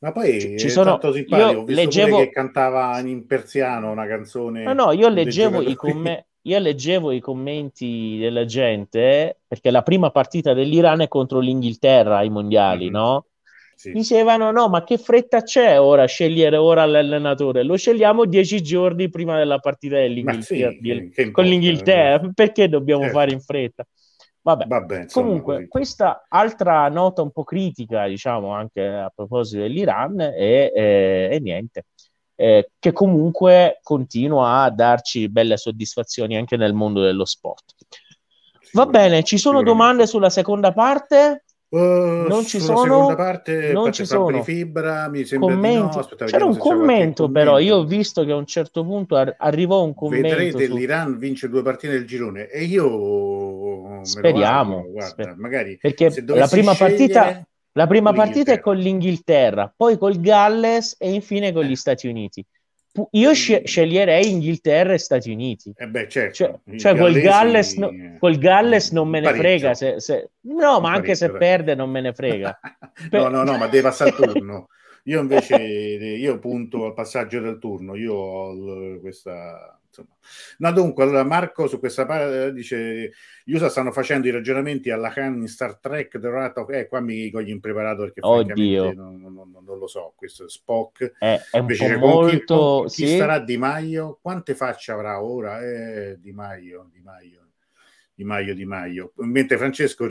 Ma poi ci è sono, tanto simpatico, io ho visto pure che leggevo, cantava in persiano una no, canzone no, dei giocatori. io leggevo i commenti della gente, perché la prima partita dell'Iran è contro l'Inghilterra ai mondiali, Mhm. no? Sì. Dicevano, no, ma che fretta c'è ora a scegliere ora l'allenatore? Lo scegliamo 10 giorni prima della partita Ma dell'Inghilterra, sì, che con importa? l'Inghilterra, perché dobbiamo fare Certo, in fretta? Vabbè, vabbè, insomma, comunque, così. questa altra nota un po' critica, diciamo, anche a proposito dell'Iran, è niente, che comunque continua a darci belle soddisfazioni anche nel mondo dello sport. Va bene, ci sono domande Sicuramente. sulla seconda parte? Non ci Sulla seconda sono? parte, Non ci parte Fabri sono. Fibra, mi sembra di no. Commenti? Aspetta, C'era vediamo un se c'è qualche commento, però io ho commento. visto che a un certo punto arrivò un commento Vedrete, su. l'Iran vince 2 partite del girone e io me lo Speriamo, auguro. Guarda, magari perché se dovessi scegliere la prima partita è con l'Inghilterra. l'Inghilterra, poi col Galles e infine con gli Eh, Stati Uniti. Io sceglierei Inghilterra e Stati Uniti. beh, Cioè, certo, i cioè col Galles, gallesi, col Galles non un me ne frega. pareggio, No, un ma anche pareggio, se dai. perde non me ne frega. No, Per- no, no, ma deve passare il turno. Io invece, io punto al passaggio del turno. Io ho questa, insomma. No, dunque, allora Marco su questa parte dice: gli USA stanno facendo i ragionamenti alla Khan in Star Trek, The Wrath of... qua mi cogli impreparato perché francamente Oddio, non lo so. Questo è Spock. è un Invece po' c'è molto, chi sì. starà Di Maio? Quante facce avrà ora? Di Maio, Di Maio, Di Maio, Di Maio. Mentre Francesco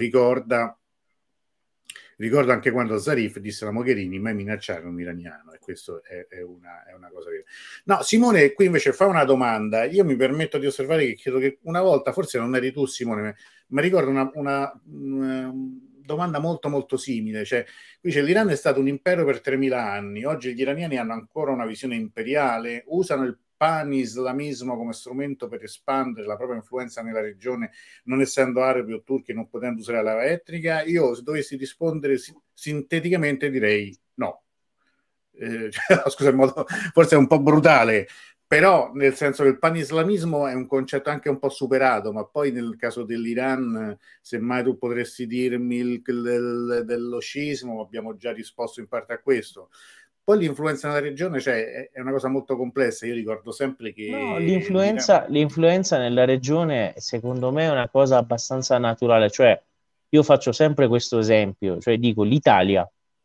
ricordo anche quando Zarif disse alla Mogherini mai minacciare un iraniano, e questo è una cosa vera. No, Simone qui invece fa una domanda. Io mi permetto di osservare che credo che una volta, forse non eri tu Simone, ma ricordo una domanda molto molto simile. Cioè, qui c'è: l'Iran è stato un impero per 3000 anni, oggi gli iraniani hanno ancora una visione imperiale, usano il pan-islamismo come strumento per espandere la propria influenza nella regione, non essendo arabi o turchi, non potendo usare la leva etnica. Io, se dovessi rispondere sinteticamente, direi no. Scusa, in modo forse è un po' brutale, però nel senso che il panislamismo è un concetto anche un po' superato, ma poi nel caso dell'Iran, semmai tu potresti dirmi dello sciismo, abbiamo già risposto in parte a questo. Poi l'influenza nella regione, cioè, è una cosa molto complessa. Io ricordo sempre No, che l'Iran... l'influenza nella regione, secondo me, è una cosa abbastanza naturale. Cioè, io faccio sempre questo esempio, cioè dico l'Italia,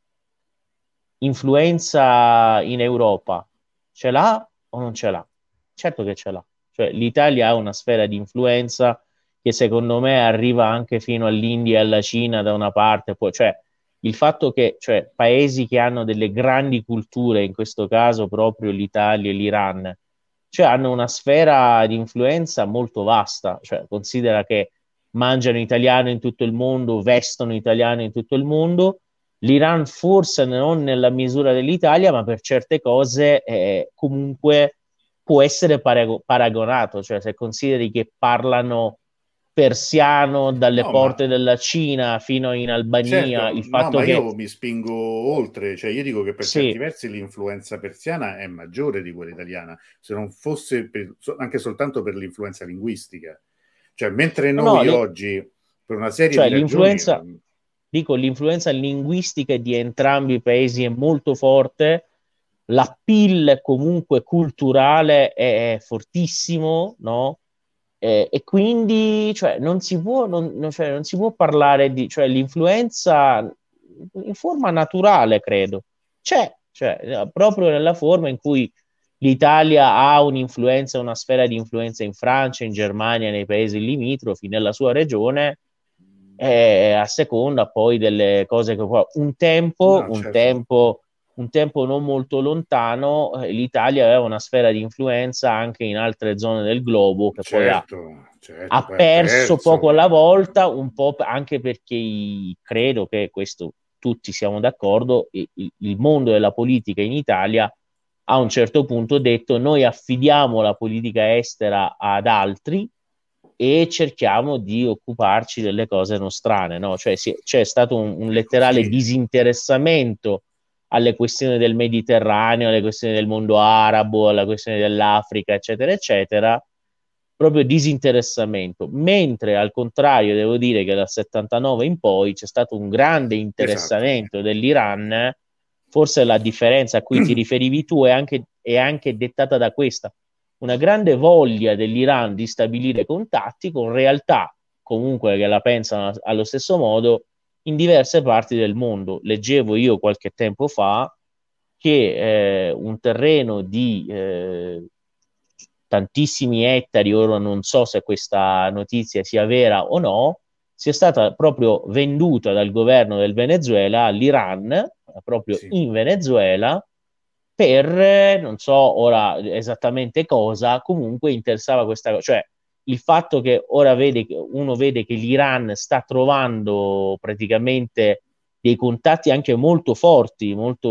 influenza in Europa, ce l'ha o non ce l'ha? Certo che ce l'ha. Cioè, l'Italia ha una sfera di influenza che secondo me arriva anche fino all'India e alla Cina da una parte, poi, cioè, il fatto che, cioè, paesi che hanno delle grandi culture, in questo caso proprio l'Italia e l'Iran, cioè hanno una sfera di influenza molto vasta, cioè considera che mangiano italiano in tutto il mondo, vestono italiano in tutto il mondo. L'Iran forse non nella misura dell'Italia, ma per certe cose comunque può essere paragonato, cioè se consideri che parlano persiano dalle No, ma porte della Cina fino in Albania, certo, il no, fatto ma che io mi spingo oltre, cioè io dico che per certi sì, versi l'influenza persiana è maggiore di quella italiana, se non fosse anche soltanto per l'influenza linguistica. Cioè, mentre no, no, noi oggi, per una serie di cioè ragioni, l'influenza linguistica di entrambi i paesi è molto forte, l'appeal comunque culturale è fortissimo, no? E quindi cioè, non si può parlare di, cioè, l'influenza in forma naturale, credo. Proprio nella forma in cui l'Italia ha un'influenza, una sfera di influenza in Francia, in Germania, nei paesi limitrofi, nella sua regione, a seconda poi delle cose che può. no, certo, Un tempo non molto lontano, l'Italia aveva una sfera di influenza anche in altre zone del globo che poi certo, ha poi ha perso perso, poco alla volta, un po' anche perché credo che questo tutti siamo d'accordo, il mondo della politica in Italia a un certo punto detto noi affidiamo la politica estera ad altri e cerchiamo di occuparci delle cose nostrane, no? Cioè c'è stato un letterale sì, disinteressamento alle questioni del Mediterraneo, alle questioni del mondo arabo, alla questione dell'Africa, eccetera, eccetera, proprio disinteressamento, mentre al contrario devo dire che dal 79 in poi c'è stato un grande esatto, interessamento dell'Iran forse la differenza a cui ti riferivi tu è anche dettata da questa, una grande voglia dell'Iran di stabilire contatti con realtà comunque che la pensano allo stesso modo in diverse parti del mondo. Leggevo io qualche tempo fa che un terreno di tantissimi ettari, ora non so se questa notizia sia vera o no, sia stata proprio venduta dal governo del Venezuela all'Iran, proprio Sì. in Venezuela, per non so ora esattamente cosa, comunque interessava questa cosa, cioè il fatto che ora uno vede che l'Iran sta trovando praticamente dei contatti anche molto forti,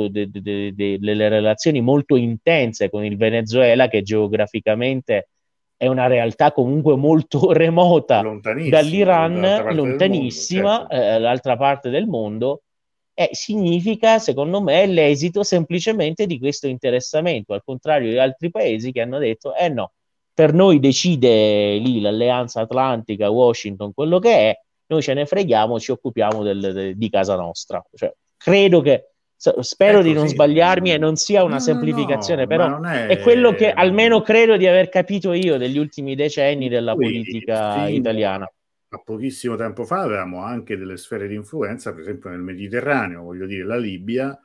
delle relazioni molto intense con il Venezuela, che geograficamente è una realtà comunque molto remota Lontanissima dall'altra dall'Iran, parte del mondo, lontanissima, certo. l'altra parte del mondo, significa, secondo me, l'esito semplicemente di questo interessamento, al contrario di altri paesi che hanno detto, no, per noi decide lì l'Alleanza Atlantica, Washington, quello che è, noi ce ne freghiamo, ci occupiamo di casa nostra. Cioè, credo che, spero di non Così. sbagliarmi e non sia una No, semplificazione, ma però non è quello che è... almeno credo di aver capito io degli ultimi decenni della Noi politica fino italiana. a pochissimo tempo fa avevamo anche delle sfere di influenza, per esempio nel Mediterraneo, voglio dire la Libia,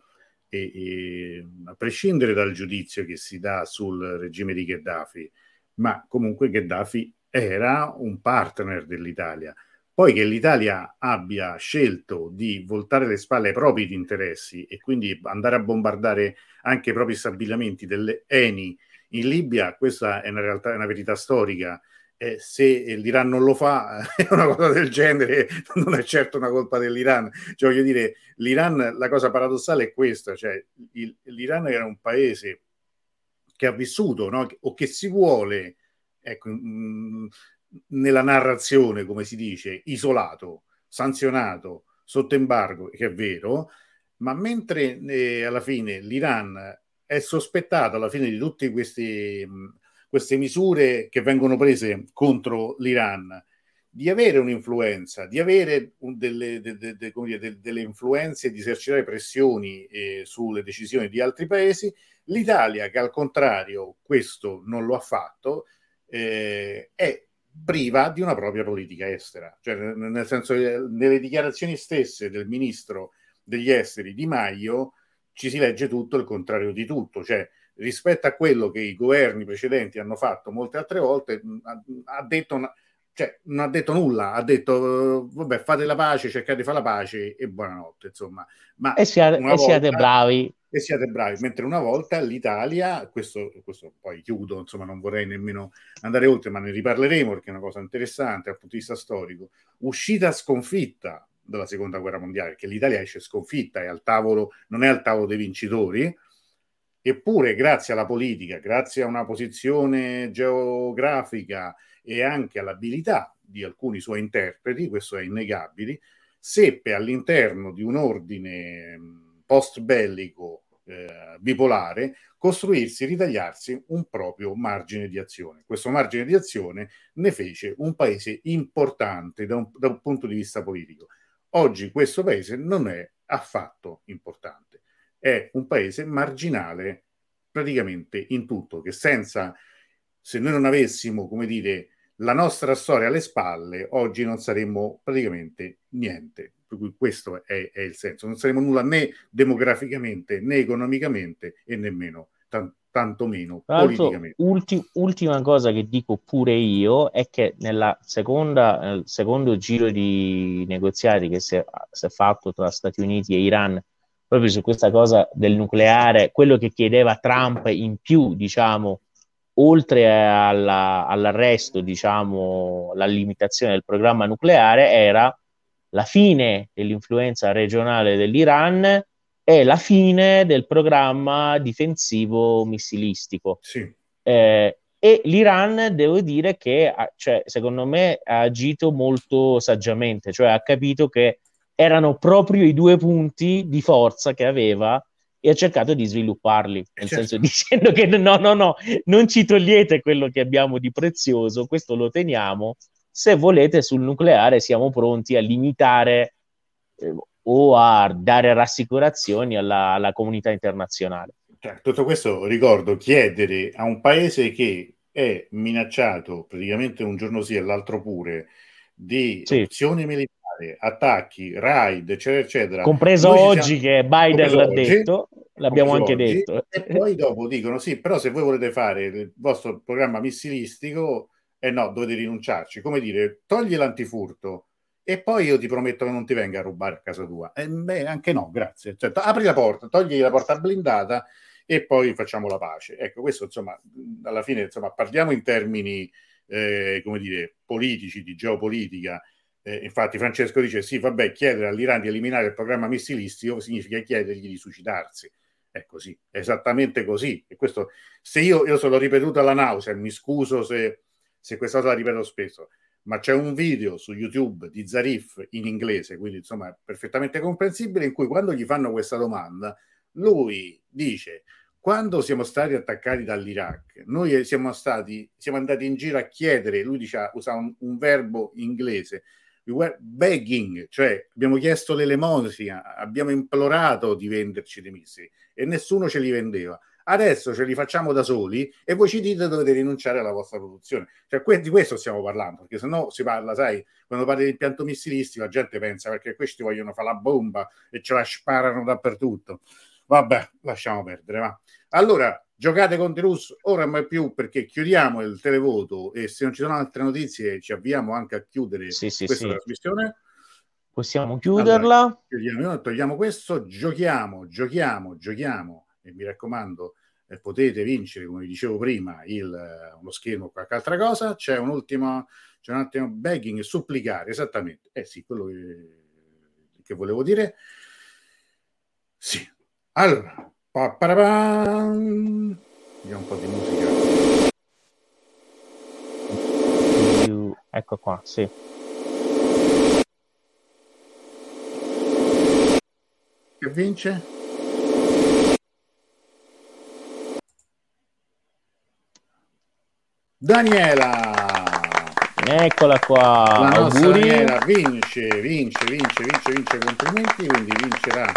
e a prescindere dal giudizio che si dà sul regime di Gheddafi, ma comunque Gheddafi era un partner dell'Italia. Poi che l'Italia abbia scelto di voltare le spalle ai propri interessi e quindi andare a bombardare anche i propri stabilimenti delle Eni in Libia, questa è una realtà, è una verità storica. Se l'Iran non lo fa, una cosa del genere non è certo una colpa dell'Iran. Cioè, voglio dire, l'Iran, la cosa paradossale è questa, cioè l'Iran era un paese che ha vissuto, no? O che si vuole, ecco, nella narrazione, come si dice, isolato, sanzionato, sotto embargo, che è vero, ma mentre alla fine l'Iran è sospettato alla fine di tutte queste misure che vengono prese contro l'Iran, di avere un'influenza, di avere delle influenze e di esercitare pressioni sulle decisioni di altri paesi. L'Italia, che al contrario questo non lo ha fatto, è priva di una propria politica estera. Cioè, nel senso che nelle dichiarazioni stesse del ministro degli esteri Di Maio ci si legge tutto il contrario di tutto. Cioè, rispetto a quello che i governi precedenti hanno fatto molte altre volte, ha detto... Cioè, non ha detto nulla, ha detto vabbè, fate la pace, cercate di fare la pace e buonanotte, insomma. Ma siate bravi. E siate bravi, mentre una volta l'Italia, questo poi chiudo, insomma, non vorrei nemmeno andare oltre, ma ne riparleremo perché è una cosa interessante dal punto di vista storico, uscita sconfitta dalla seconda guerra mondiale, perché l'Italia esce sconfitta, è al tavolo, non è al tavolo dei vincitori, eppure grazie alla politica, grazie a una posizione geografica e anche all'abilità di alcuni suoi interpreti, questo è innegabile, seppe all'interno di un ordine post-bellico bipolare costruirsi, ritagliarsi un proprio margine di azione. Questo margine di azione ne fece un paese importante da un punto di vista politico. Oggi questo paese non è affatto importante, è un paese marginale praticamente in tutto, che senza, se noi non avessimo, come dire, la nostra storia alle spalle, oggi non saremmo praticamente niente. Per cui questo è il senso. Non saremo nulla né demograficamente né economicamente e nemmeno tanto meno Tra l'altro, politicamente. ultima cosa che dico pure io è che nel secondo giro di negoziati che si è fatto tra Stati Uniti e Iran, proprio su questa cosa del nucleare, quello che chiedeva Trump in più, diciamo, oltre all'arresto, diciamo, la limitazione del programma nucleare, era la fine dell'influenza regionale dell'Iran e la fine del programma difensivo missilistico. Sì. E l'Iran, devo dire che, cioè, secondo me, ha agito molto saggiamente, cioè ha capito che erano proprio i due punti di forza che aveva e ha cercato di svilupparli, nel senso dicendo che no, non ci togliete quello che abbiamo di prezioso, questo lo teniamo, se volete sul nucleare siamo pronti a limitare o a dare rassicurazioni alla comunità internazionale. Cioè, tutto questo, ricordo, chiedere a un paese che è minacciato praticamente un giorno sì e l'altro pure di opzioni militari, attacchi, raid, eccetera, eccetera. Compreso oggi che Biden l'ha detto, l'abbiamo anche oggi, detto. E poi dopo dicono sì, però se voi volete fare il vostro programma missilistico, no, dovete rinunciarci. Come dire, togli l'antifurto e poi io ti prometto che non ti venga a rubare a casa tua. Beh, anche no, grazie. Cioè, apri la porta, togli la porta blindata e poi facciamo la pace. Ecco, questo insomma, alla fine insomma, parliamo in termini come dire, politici, di geopolitica. Infatti Francesco dice sì, vabbè, chiedere all'Iran di eliminare il programma missilistico significa chiedergli di suicidarsi. È così, è esattamente così. E questo, se io se l'ho ripetuto alla nausea, mi scuso se questa cosa la ripeto spesso, ma c'è un video su YouTube di Zarif in inglese, quindi insomma è perfettamente comprensibile, in cui quando gli fanno questa domanda, lui dice: quando siamo stati attaccati dall'Iraq, noi siamo andati in giro a chiedere, lui dice, usa un verbo inglese, we were begging, cioè abbiamo chiesto l'elemosina, abbiamo implorato di venderci dei missili e nessuno ce li vendeva. Adesso ce li facciamo da soli e voi ci dite dovete rinunciare alla vostra produzione. Cioè, di questo stiamo parlando, perché se no si parla, sai, quando parli di impianto missilistico la gente pensa perché questi vogliono fare la bomba e ce la sparano dappertutto. Vabbè, lasciamo perdere, va. Allora, giocate contro i russi, ora mai più, perché chiudiamo il televoto e se non ci sono altre notizie ci avviamo anche a chiudere questa trasmissione. Possiamo chiuderla. Allora, togliamo questo, giochiamo e mi raccomando, potete vincere, come vi dicevo prima, uno schermo o qualche altra cosa. C'è un attimo begging, supplicare, esattamente. Sì, quello che volevo dire. Sì. Allora, vediamo un po' di musica. Ecco qua, sì. Che vince? Daniela! Eccola qua, la nostra auguri. Daniela vince, complimenti, quindi vincerà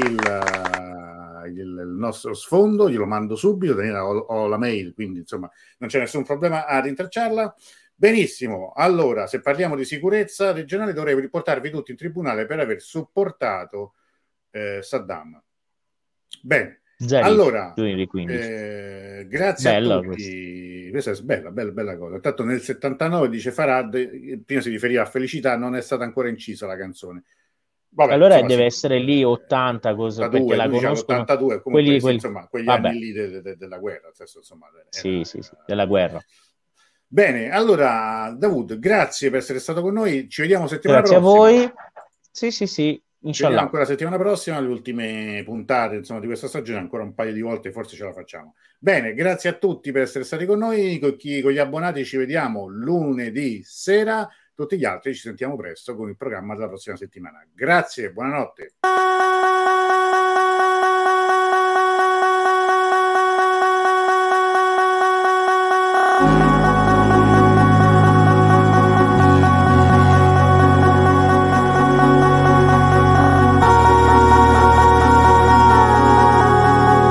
il nostro sfondo, glielo mando subito. Daniela, ho la mail, quindi insomma non c'è nessun problema a rintracciarla. Benissimo, allora se parliamo di sicurezza regionale dovrei riportarvi tutti in tribunale per aver supportato Saddam. Bene, allora grazie a tutti. Questa è bella cosa. Intanto nel 79 dice Farad, prima si riferiva a Felicità, non è stata ancora incisa la canzone. Vabbè, allora insomma, deve essere lì 80 cose, 82, perché la conoscono 82, comunque insomma quegli anni lì della guerra, insomma, sì, della guerra. Bene, allora Davud, grazie per essere stato con noi, ci vediamo settimana prossima. Grazie a voi. Sì, inshallah. Ci vediamo ancora settimana prossima, le ultime puntate insomma, di questa stagione, ancora un paio di volte forse ce la facciamo. Bene, grazie a tutti per essere stati con noi, con gli abbonati ci vediamo lunedì sera, tutti gli altri ci sentiamo presto con il programma della prossima settimana. Grazie, buonanotte.